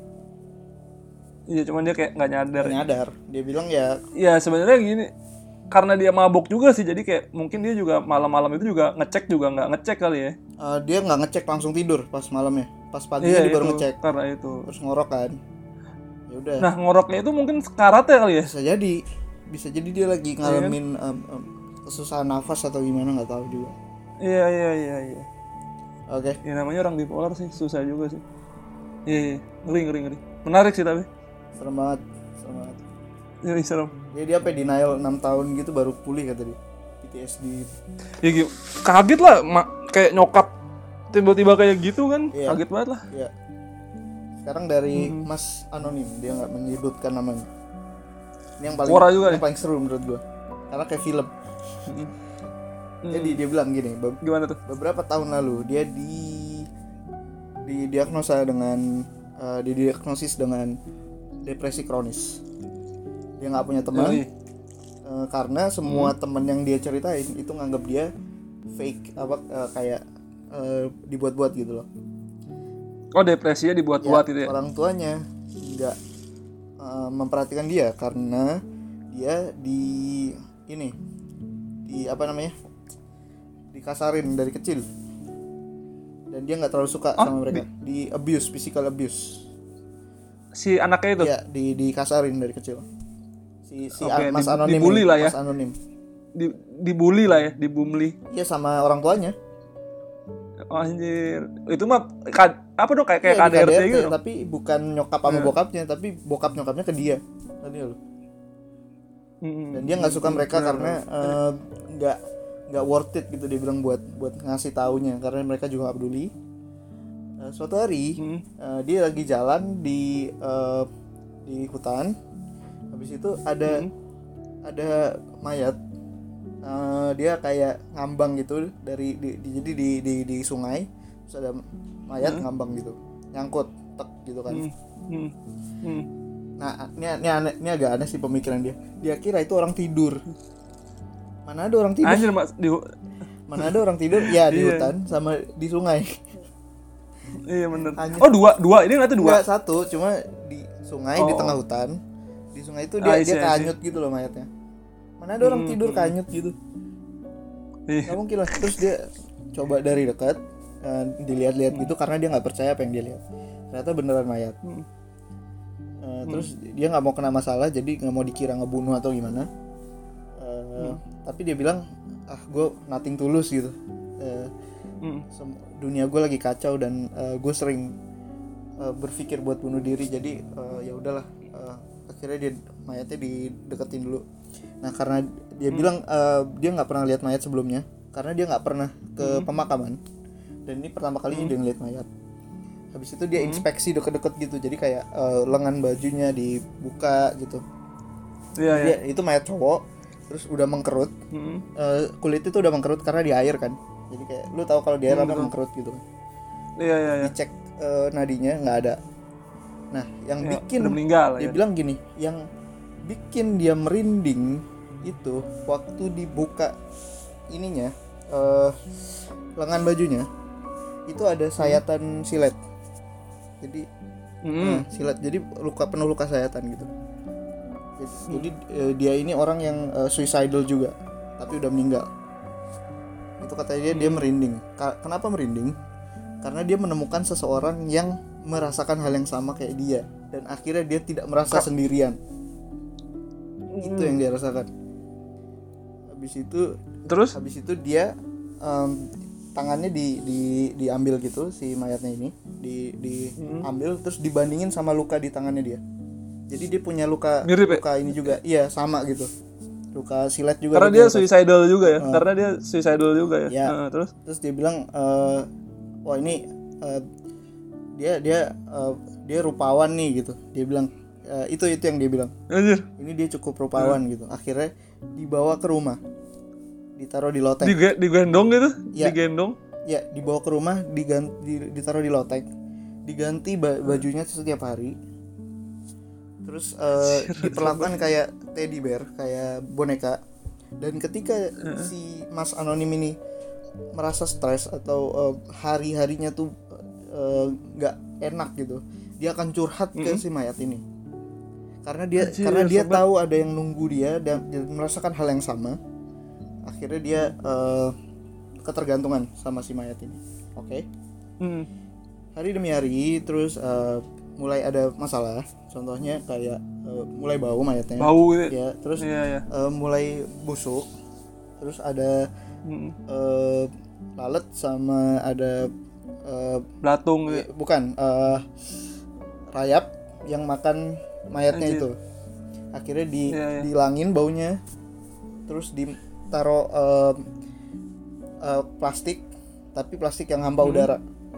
A: Iya, cuman dia kayak nggak nyadar.
B: Nggak nyadar. Dia bilang ya,
A: Ya sebenarnya gini, karena dia mabuk juga sih, jadi kayak mungkin dia juga malam-malam itu juga ngecek juga nggak ngecek kali ya.
B: uh, dia nggak ngecek, langsung tidur pas malamnya. Pas paginya dia baru
A: itu,
B: ngecek.
A: karena itu.
B: Terus ngorok kan. Ya udah.
A: Nah ngoroknya itu mungkin sekarat ya kali ya.
B: Bisa jadi, bisa jadi dia lagi ngalamin um, um, kesusahan nafas atau gimana, nggak tahu juga.
A: Iya iya iya iya.
B: Oke.
A: Ya namanya orang bipolar sih susah juga sih. Iya, iya. ngeri ngeri ngeri. Menarik sih tapi.
B: Serem banget, serem banget.
A: Iya serem.
B: Jadi dia apa denial enam tahun gitu baru pulih kata dia. P T S D.
A: Ya gitu. Kaget lah, ma- kayak nyokap tiba-tiba kayak gitu kan.
B: Iya.
A: Kaget banget lah.
B: Ya. Sekarang dari Mas Anonim, dia nggak menyebutkan namanya. Ini yang paling
A: Quora juga
B: yang
A: nih.
B: paling seru menurut gua. Karena kayak film. Jadi dia bilang gini, be-
A: Gimana tuh?
B: beberapa tahun lalu dia di didiagnosa dengan uh, didiagnosis dengan depresi kronis. Dia nggak punya teman.
A: Yoi.
B: Uh, karena semua teman yang dia ceritain itu nganggap dia fake, apa uh, kayak uh, dibuat-buat gitu loh.
A: Oh depresinya dibuat-buat gitu ya?
B: Orang tuanya nggak uh, memperhatikan dia karena dia di ini di apa namanya dikasarin dari kecil dan dia nggak terlalu suka
A: Oh,
B: sama mereka, di abuse, physical abuse.
A: Si anaknya itu?
B: Ya, di dikasarin dari kecil. Si si
A: Oke,
B: An- Mas
A: di-
B: Anonim,
A: dibully lah ya.
B: Mas Anonim.
A: Di, dibully lah ya, dibumli.
B: Iya, sama orang tuanya.
A: Oh, anjir. Itu mah ka- apa dong kayak kayak
B: Iya, di
A: K D R T
B: K D R T,
A: gitu.
B: tapi bukan nyokap sama
A: Iya.
B: bokapnya, tapi bokap nyokapnya ke dia. Tadi lo.
A: Mm-mm.
B: Dan dia nggak suka mereka
A: Benar.
B: karena eh, nggak nggak worth it gitu, dia bilang buat buat ngasih taunya karena mereka juga nggak peduli. Eh, suatu hari
A: Mm.
B: eh, dia lagi jalan di eh, di hutan, habis itu ada ada mayat. Eh, dia kayak ngambang gitu dari di, di- jadi di, di di sungai, terus ada mayat ngambang gitu, nyangkut tek gitu kan.
A: Mm. Mm. Mm.
B: Nah, ini, ini, aneh, ini agak aneh sih pemikiran dia. Dia kira itu orang tidur. Mana ada orang tidur?
A: Anjir mas di
B: Mana ada orang tidur? Ya di
A: Iya.
B: hutan sama di sungai.
A: iya bener.
B: Anjir.
A: Oh dua dua ini nanti dua.
B: Enggak, satu, cuma di sungai di
A: Oh.
B: tengah hutan. Di sungai itu dia
A: I see,
B: dia
A: I see.
B: kanyut gitu loh mayatnya. Mana ada orang
A: Hmm,
B: tidur
A: hmm.
B: kanyut gitu?
A: Iya.
B: Gak mungkin lah. Terus dia coba dari dekat, uh, dilihat-lihat hmm. gitu karena dia nggak percaya apa yang dia lihat. Ternyata beneran mayat. Hmm. Uh, hmm. Terus dia nggak mau kena masalah, jadi nggak mau dikira ngebunuh atau gimana. Uh, hmm. Tapi dia bilang, ah gue nothing tulus gitu. Uh, hmm. sem- dunia gue lagi kacau dan uh, gue sering uh, berpikir buat bunuh diri, jadi uh, ya udahlah. Uh, akhirnya dia mayatnya dideketin dulu. Nah karena dia hmm. bilang uh, dia nggak pernah lihat mayat sebelumnya, karena dia nggak pernah ke hmm. pemakaman, dan ini pertama kalinya hmm. dia ngeliat mayat. Habis itu dia inspeksi deket-deket gitu, jadi kayak uh, lengan bajunya dibuka gitu.
A: Iya,
B: dia, iya. Itu mayat cowok, terus udah mengkerut, hmm. uh, kulitnya tuh udah mengkerut karena di air kan. Jadi kayak lu tahu kalau di air apa hmm. mengkerut gitu kan.
A: Iya iya. iya.
B: Dicek uh, nadinya nggak ada. Nah yang ya, bikin
A: meninggal,
B: dia
A: ya.
B: bilang gini, yang bikin dia merinding itu waktu dibuka ininya uh, lengan bajunya itu ada sayatan silet. Jadi mm. uh, silet, jadi luka penuh luka sayatan gitu. Jadi, mm. jadi uh, dia ini orang yang uh, suicidal juga, tapi udah meninggal. Itu katanya dia mm. dia merinding. Ka- kenapa merinding? Karena dia menemukan seseorang yang merasakan hal yang sama kayak dia, dan akhirnya dia tidak merasa Ka- sendirian. Mm. Itu yang dia rasakan. Habis itu
A: terus
B: habis itu dia um, tangannya di, di diambil gitu si mayatnya ini di diambil hmm. terus dibandingin sama luka di tangannya dia. Jadi dia punya luka mirip, luka ya? Ini juga iya sama gitu, luka silet juga.
A: Karena dia suicidal juga ya uh, karena dia suicidal juga ya, ya. Uh, terus
B: terus dia bilang uh, wah ini uh, dia dia uh, dia rupawan nih gitu. Dia bilang uh, itu itu yang dia bilang. Anjir. Ini dia cukup rupawan uh. gitu. Akhirnya dibawa ke rumah, ditaruh di loteng.
A: Dig- digendong gitu? Ya. Digendong?
B: Ya, dibawa ke rumah, diganti, ditaruh di loteng, diganti bajunya setiap hari. Terus uh, diperlakukan kayak teddy bear, kayak boneka. Dan ketika uh. si Mas Anonim ini merasa stres atau uh, hari-harinya tuh nggak uh, enak gitu, dia akan curhat mm-hmm. ke si mayat ini. Karena dia Ajir, karena dia sobat. tahu ada yang nunggu dia dan, dan merasakan hal yang sama. Akhirnya dia uh, ketergantungan sama si mayat ini. Oke. Okay? Hmm. Hari demi hari terus uh, mulai ada masalah. Contohnya kayak uh, mulai bau mayatnya.
A: Bau gitu.
B: Ya, terus
A: iya, iya.
B: Uh, mulai busuk. Terus ada hmm. uh, lalat sama ada uh,
A: belatung
B: gitu. Bukan, uh, rayap yang makan mayatnya Anjir. Itu. Akhirnya di iya, iya. dihilangin baunya. Terus di taruh uh, uh, plastik, tapi plastik yang hampa hmm. udara.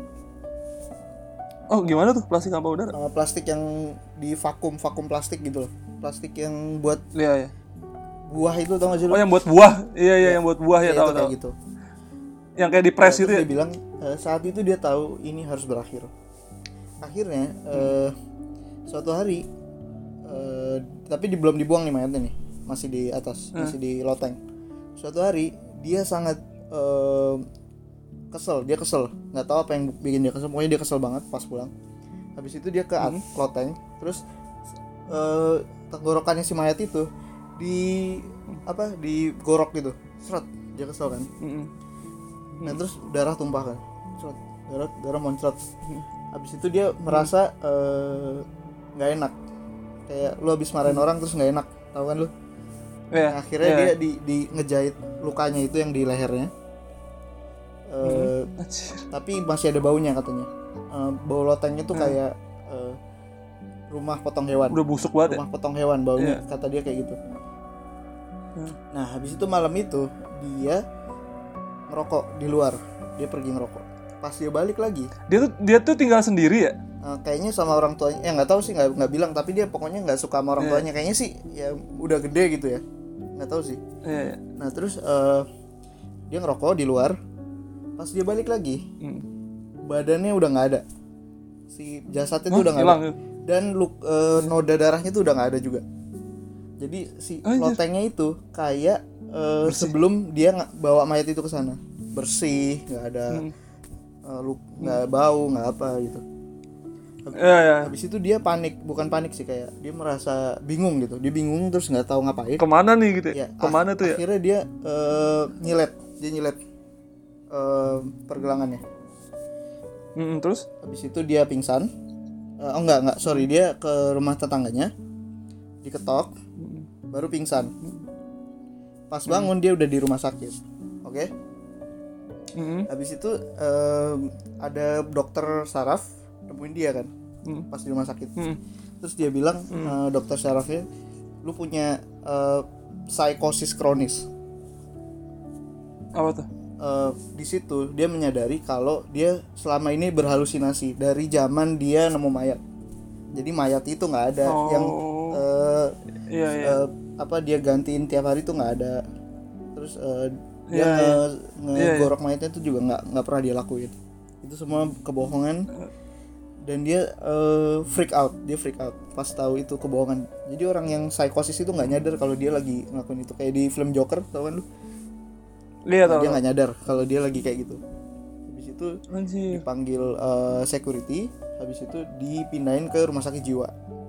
A: Oh gimana tuh plastik hampa udara?
B: Uh, plastik yang di vakum, vakum plastik gitu loh. Plastik yang buat
A: iya, iya.
B: buah itu tau gak sih lo?
A: Oh yang buat buah, iya iya ya. yang buat buah ya, ya tahu tahu.
B: Gitu.
A: Yang kayak di press
B: ya,
A: itu ya.
B: Dia bilang uh, saat itu dia tahu ini harus berakhir. Akhirnya uh, suatu hari, uh, tapi di, belum dibuang nih mayatnya nih, masih di atas, hmm. masih di loteng. Suatu hari dia sangat uh, kesel, dia kesel, nggak tahu apa yang bikin dia kesel, pokoknya dia kesel banget pas pulang. Habis itu dia ke hmm. loteng, terus uh, tenggorokannya si mayat itu di apa digorok gitu, seret, dia kesel kan. Hmm. Nah terus darah tumpah kan, seret, darah darah moncrat. Hmm. Habis itu dia merasa nggak uh, enak, kayak lu habis marahin hmm. orang terus nggak enak, tahu kan lu? Yeah, nah, akhirnya yeah. dia di, di ngejahit lukanya itu yang di lehernya, uh, hmm. tapi masih ada baunya katanya. Uh, bau lotengnya tuh hmm. kayak uh, rumah potong hewan.
A: Udah busuk banget.
B: Rumah
A: ya?
B: potong hewan baunya,
A: yeah.
B: kata dia kayak gitu. Hmm. Nah habis itu malam itu dia ngerokok di luar, dia pergi ngerokok. Pas dia balik lagi,
A: dia tuh dia tuh tinggal sendiri ya?
B: Uh, kayaknya sama orang tuanya, ya nggak tahu sih, nggak nggak bilang, tapi dia pokoknya nggak suka sama orang yeah. tuanya. Kayaknya sih ya udah gede gitu ya. Nggak tahu sih.
A: Yeah, yeah.
B: Nah terus uh, dia ngerokok di luar. Pas dia balik lagi, hmm. badannya udah nggak ada. Si jasadnya tuh udah nggak ada. Ya? Dan luk, uh, noda darahnya tuh udah nggak ada juga. Jadi si Anjir. lotengnya itu kayak uh, sebelum dia ng- bawa mayat itu ke sana, bersih, nggak ada hmm. uh, luk, nggak hmm. bau, nggak apa gitu. Habis,
A: ya, ya.
B: habis itu dia panik, bukan panik sih, kayak dia merasa bingung gitu. Dia bingung terus nggak tahu ngapain.
A: Kemana nih gitu?
B: Ya,
A: Kemana
B: ak-
A: tuh ya?
B: Akhirnya dia uh, nyilet, dia nyilet uh, pergelangannya.
A: Mm-hmm, terus?
B: Habis itu dia pingsan. Uh, oh enggak enggak sorry dia ke rumah tetangganya, diketok, mm-hmm. baru pingsan. Pas bangun mm-hmm. dia udah di rumah sakit. Oke? Okay? Mm-hmm. Habis itu uh, ada dokter saraf nemuin dia kan, mm-hmm. pas di rumah sakit. Mm-hmm. Terus dia bilang mm-hmm. uh, dokter sarafnya, lu punya uh, psikosis kronis.
A: Apa tuh?
B: Uh, di situ dia menyadari kalau dia selama ini berhalusinasi dari zaman dia nemu mayat. Jadi mayat itu nggak ada, oh. yang uh, iya, iya. Uh, apa dia gantiin tiap hari itu nggak ada. Terus uh, dia iya, nge, iya. ngegorok iya, mayatnya itu juga nggak nggak pernah dia lakuin. Itu semua kebohongan. Dan dia uh, freak out, dia freak out pas tahu itu kebohongan. Jadi orang yang psikosis itu nggak nyadar kalau dia lagi ngelakuin itu, kayak di film Joker, tau kan lu?
A: Lihat,
B: nah, dia nggak nyadar kalau dia lagi kayak gitu. Habis itu
A: Anjir.
B: dipanggil uh, security, habis itu dipindahin ke rumah sakit jiwa.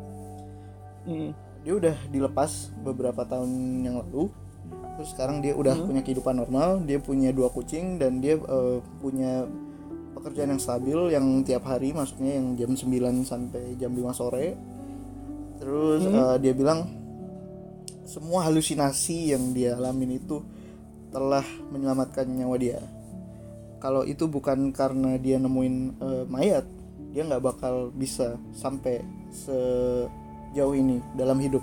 B: Mm. Dia udah dilepas beberapa tahun yang lalu. Terus sekarang dia udah mm. punya kehidupan normal, dia punya dua kucing dan dia uh, punya pekerjaan yang stabil yang tiap hari masuknya yang jam sembilan sampai jam lima sore. Terus hmm. uh, dia bilang semua halusinasi yang dia alamin itu telah menyelamatkan nyawa dia. Kalau itu bukan karena dia nemuin uh, mayat, dia nggak bakal bisa sampai sejauh ini dalam hidup.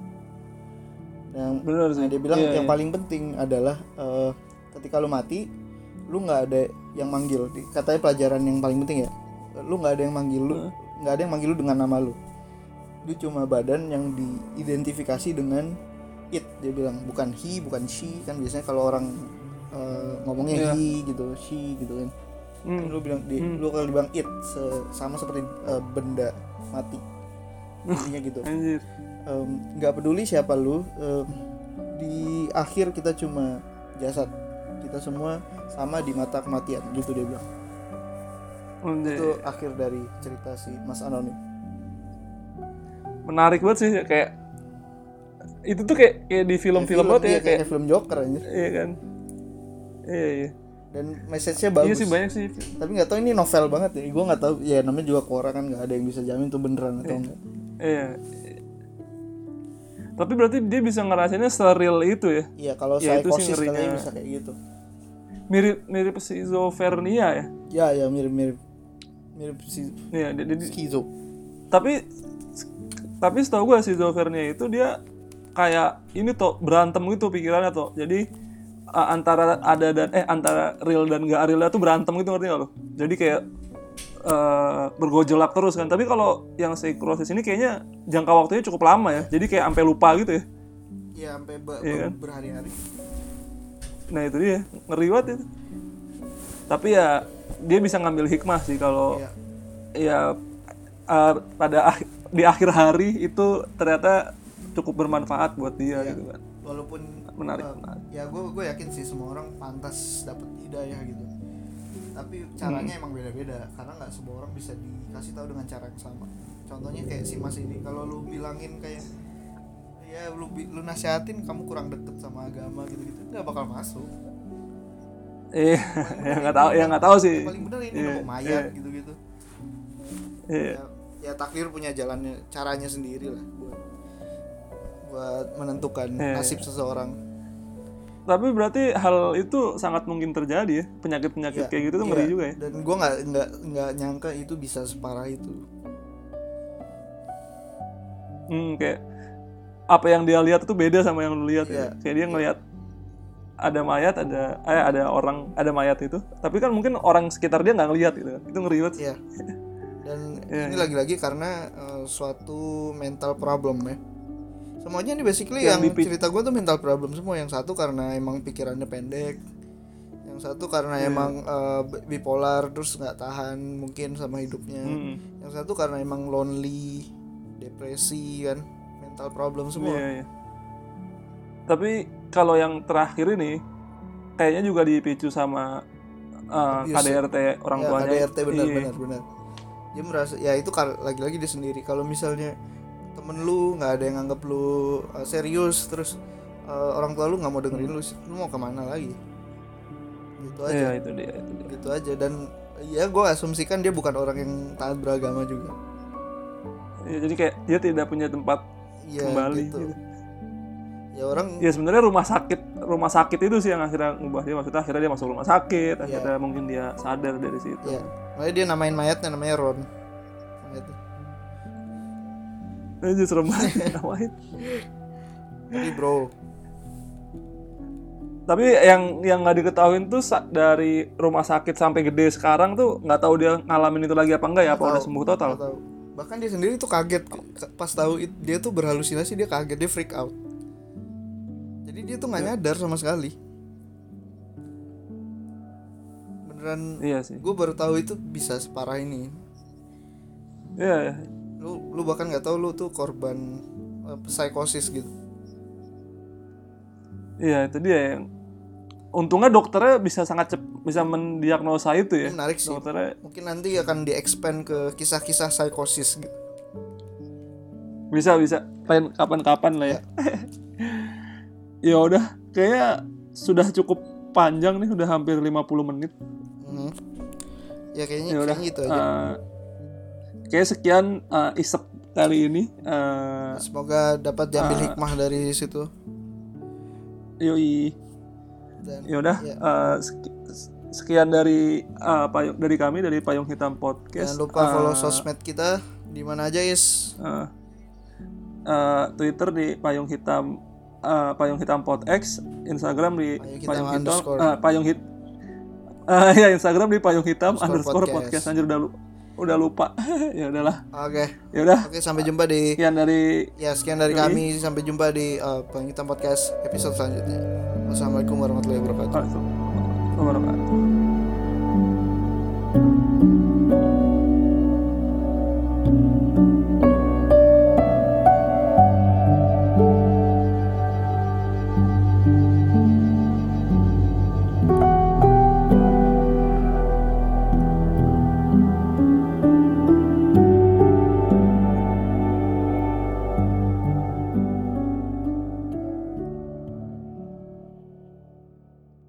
B: Yang
A: Benar sih.
B: Nah, dia bilang
A: yeah,
B: yang
A: yeah.
B: paling penting adalah uh, ketika lu mati, lu nggak ada yang manggil. Katanya pelajaran yang paling penting ya, lu nggak ada yang manggil lu, nggak ada yang manggil lu dengan nama lu. Lu cuma badan yang diidentifikasi dengan it. Dia bilang bukan he, bukan she, kan biasanya kalau orang uh, ngomongnya yeah. he gitu, she gitu kan. Mm. Lu bilang di, mm. lu kalau dibilang it se- sama seperti uh, benda mati. Intinya gitu. Nggak um, peduli siapa lu, um, di akhir kita cuma jasad. Kita semua sama di mata kematian, gitu dia bilang. Udah. Itu akhir dari cerita si Mas Anonim.
A: Menarik banget sih, kayak itu tuh kayak, kayak di film-film banget ya,
B: kayak,
A: kayak,
B: kayak film Joker aja.
A: Iya kan. Iya iya.
B: Dan message-nya bagus.
A: Iya sih, banyak sih.
B: Tapi nggak tahu ini novel banget ya. Gue nggak tahu. Ya namanya juga Quora kan, nggak ada yang bisa jamin tuh beneran atau
A: iya.
B: enggak.
A: Iya. Tapi berarti dia bisa ngerasainnya seril itu ya?
B: Iya, kalau ya, psikosis katanya bisa kayak gitu.
A: Mirip mirip schizophrenia ya?
B: Ya, ya mirip-mirip. Mirip si
A: Iya, dia, dia
B: skizo.
A: Tapi tapi setahu gue schizophrenia itu dia kayak ini tuh berantem gitu pikirannya tuh. Jadi uh, antara ada dan eh antara real dan enggak realnya tuh berantem gitu, ngerti enggak lo? Jadi kayak Uh, bergojolak terus kan. Tapi kalau yang psikosis ini kayaknya jangka waktunya cukup lama ya. Jadi kayak sampai lupa gitu ya.
B: Iya, sampai be-
A: ya kan?
B: berhari-hari.
A: Nah itu dia, ngeri banget itu. Tapi ya dia bisa ngambil hikmah sih kalau iya. ya uh, pada ak- di akhir hari itu ternyata cukup bermanfaat buat dia iya. gitu kan.
B: Walaupun
A: menarik,
B: uh,
A: menarik.
B: Ya gue gue yakin sih semua orang pantas dapat hidayah gitu. Tapi caranya hmm. emang beda-beda karena nggak semua orang bisa dikasih tahu dengan cara yang sama. Contohnya kayak si Mas ini, kalau lu bilangin kayak ya lu lu nasihatin kamu kurang deket sama agama gitu-gitu, nggak bakal masuk.
A: Iya, ya nggak tahu, ya nggak tahu sih.
B: Paling benar ini yeah, mau mayat yeah. gitu-gitu. Iya. Yeah. Ya, ya takdir punya jalannya, caranya sendiri lah buat buat menentukan yeah. nasib seseorang.
A: Tapi berarti hal itu sangat mungkin terjadi ya, penyakit-penyakit ya, kayak gitu tuh ngeri ya. juga ya.
B: Dan gue nggak nggak nggak nyangka itu bisa separah itu.
A: Hmm, kayak apa yang dia lihat itu beda sama yang lu lihat ya. ya. Kayak dia ngelihat ada mayat, ada eh ada orang, ada mayat itu. Tapi kan mungkin orang sekitar dia nggak ngelihat gitu kan. Itu ngeri banget.
B: Iya. Dan ya, ini ya. lagi-lagi karena uh, suatu mental problem ya. Semuanya ini basically yang, yang cerita gue tuh mental problem semua. Yang satu karena emang pikirannya pendek, yang satu karena yeah. emang uh, bipolar terus nggak tahan mungkin sama hidupnya, mm. yang satu karena emang lonely, depresi kan, mental problem semua.
A: Yeah, yeah. Tapi kalau yang terakhir ini kayaknya juga dipicu sama uh, K D R T orang ya, tuanya.
B: K D R T benar iya. benar benar. Dia merasa ya itu lagi-lagi dia sendiri. Kalau misalnya temen lu nggak ada yang nganggap lu uh, serius, terus uh, orang tua lu nggak mau dengerin lu, lu mau kemana lagi? gitu aja.
A: Iya, itu dia, itu dia.
B: Gitu aja. Dan ya gue asumsikan dia bukan orang yang taat beragama juga.
A: Ya, jadi kayak dia tidak punya tempat
B: ya,
A: kembali
B: gitu.
A: gitu.
B: Ya orang
A: ya sebenarnya rumah sakit rumah sakit itu sih yang akhirnya ngubah dia, maksudnya akhirnya dia masuk rumah sakit, akhirnya ya. Mungkin dia sadar dari situ.
B: Ya. Makanya dia namain mayatnya namanya Ron. Gitu.
A: Itu serem banget namain.
B: Jadi bro.
A: Tapi yang yang nggak diketahuin tuh dari rumah sakit sampai gede sekarang tuh nggak tahu dia ngalamin itu lagi apa enggak ya, apa tahu, udah sembuh total.
B: Tahu. Bahkan dia sendiri tuh kaget pas tahu dia tuh berhalusinasi, dia kaget, dia freak out. Jadi dia tuh nggak ya. nyadar sama sekali. Beneran.
A: Iya sih.
B: Gue baru tahu itu bisa separah ini.
A: Iya. Ya.
B: Lu lu bahkan nggak tahu lu tuh korban uh, psikosis gitu.
A: Iya, itu dia yang untungnya dokternya bisa sangat cep- bisa mendiagnosa itu ya.
B: Menarik sih. Dokternya mungkin nanti akan di-expand ke kisah-kisah psikosis gitu.
A: Bisa bisa. Lain kapan-kapan lah ya. Ya udah, kayaknya sudah cukup panjang nih, udah hampir lima puluh menit.
B: Hmm. Ya kayaknya,
A: ya
B: kayaknya gitu aja.
A: Uh, kayak sekian uh, isep kali ini. Uh,
B: Semoga dapat diambil uh, hikmah dari situ.
A: Yoi. Ya udah, ya. uh, sekian dari uh, payung dari kami dari Payung Hitam Podcast.
B: Jangan lupa follow uh, sosmed kita di mana aja, Is.
A: Uh, uh, Twitter di Payung Hitam uh, Payung Hitam Podx, Instagram di Payung Hitam uh, Payung Hit uh, ya Instagram di Payung Hitam underscore podcast. Anjir udah lupa. Udah lupa. Ya udahlah.
B: Oke. Okay.
A: Ya udah.
B: Oke, okay, sampai jumpa di
A: sekian dari
B: ya sekian dari Yoi. kami, sampai jumpa di uh, Payung Hitam Podcast episode selanjutnya. Wassalamualaikum warahmatullahi wabarakatuh.
A: Waalaikumsalam warahmatullahi wabarakatuh.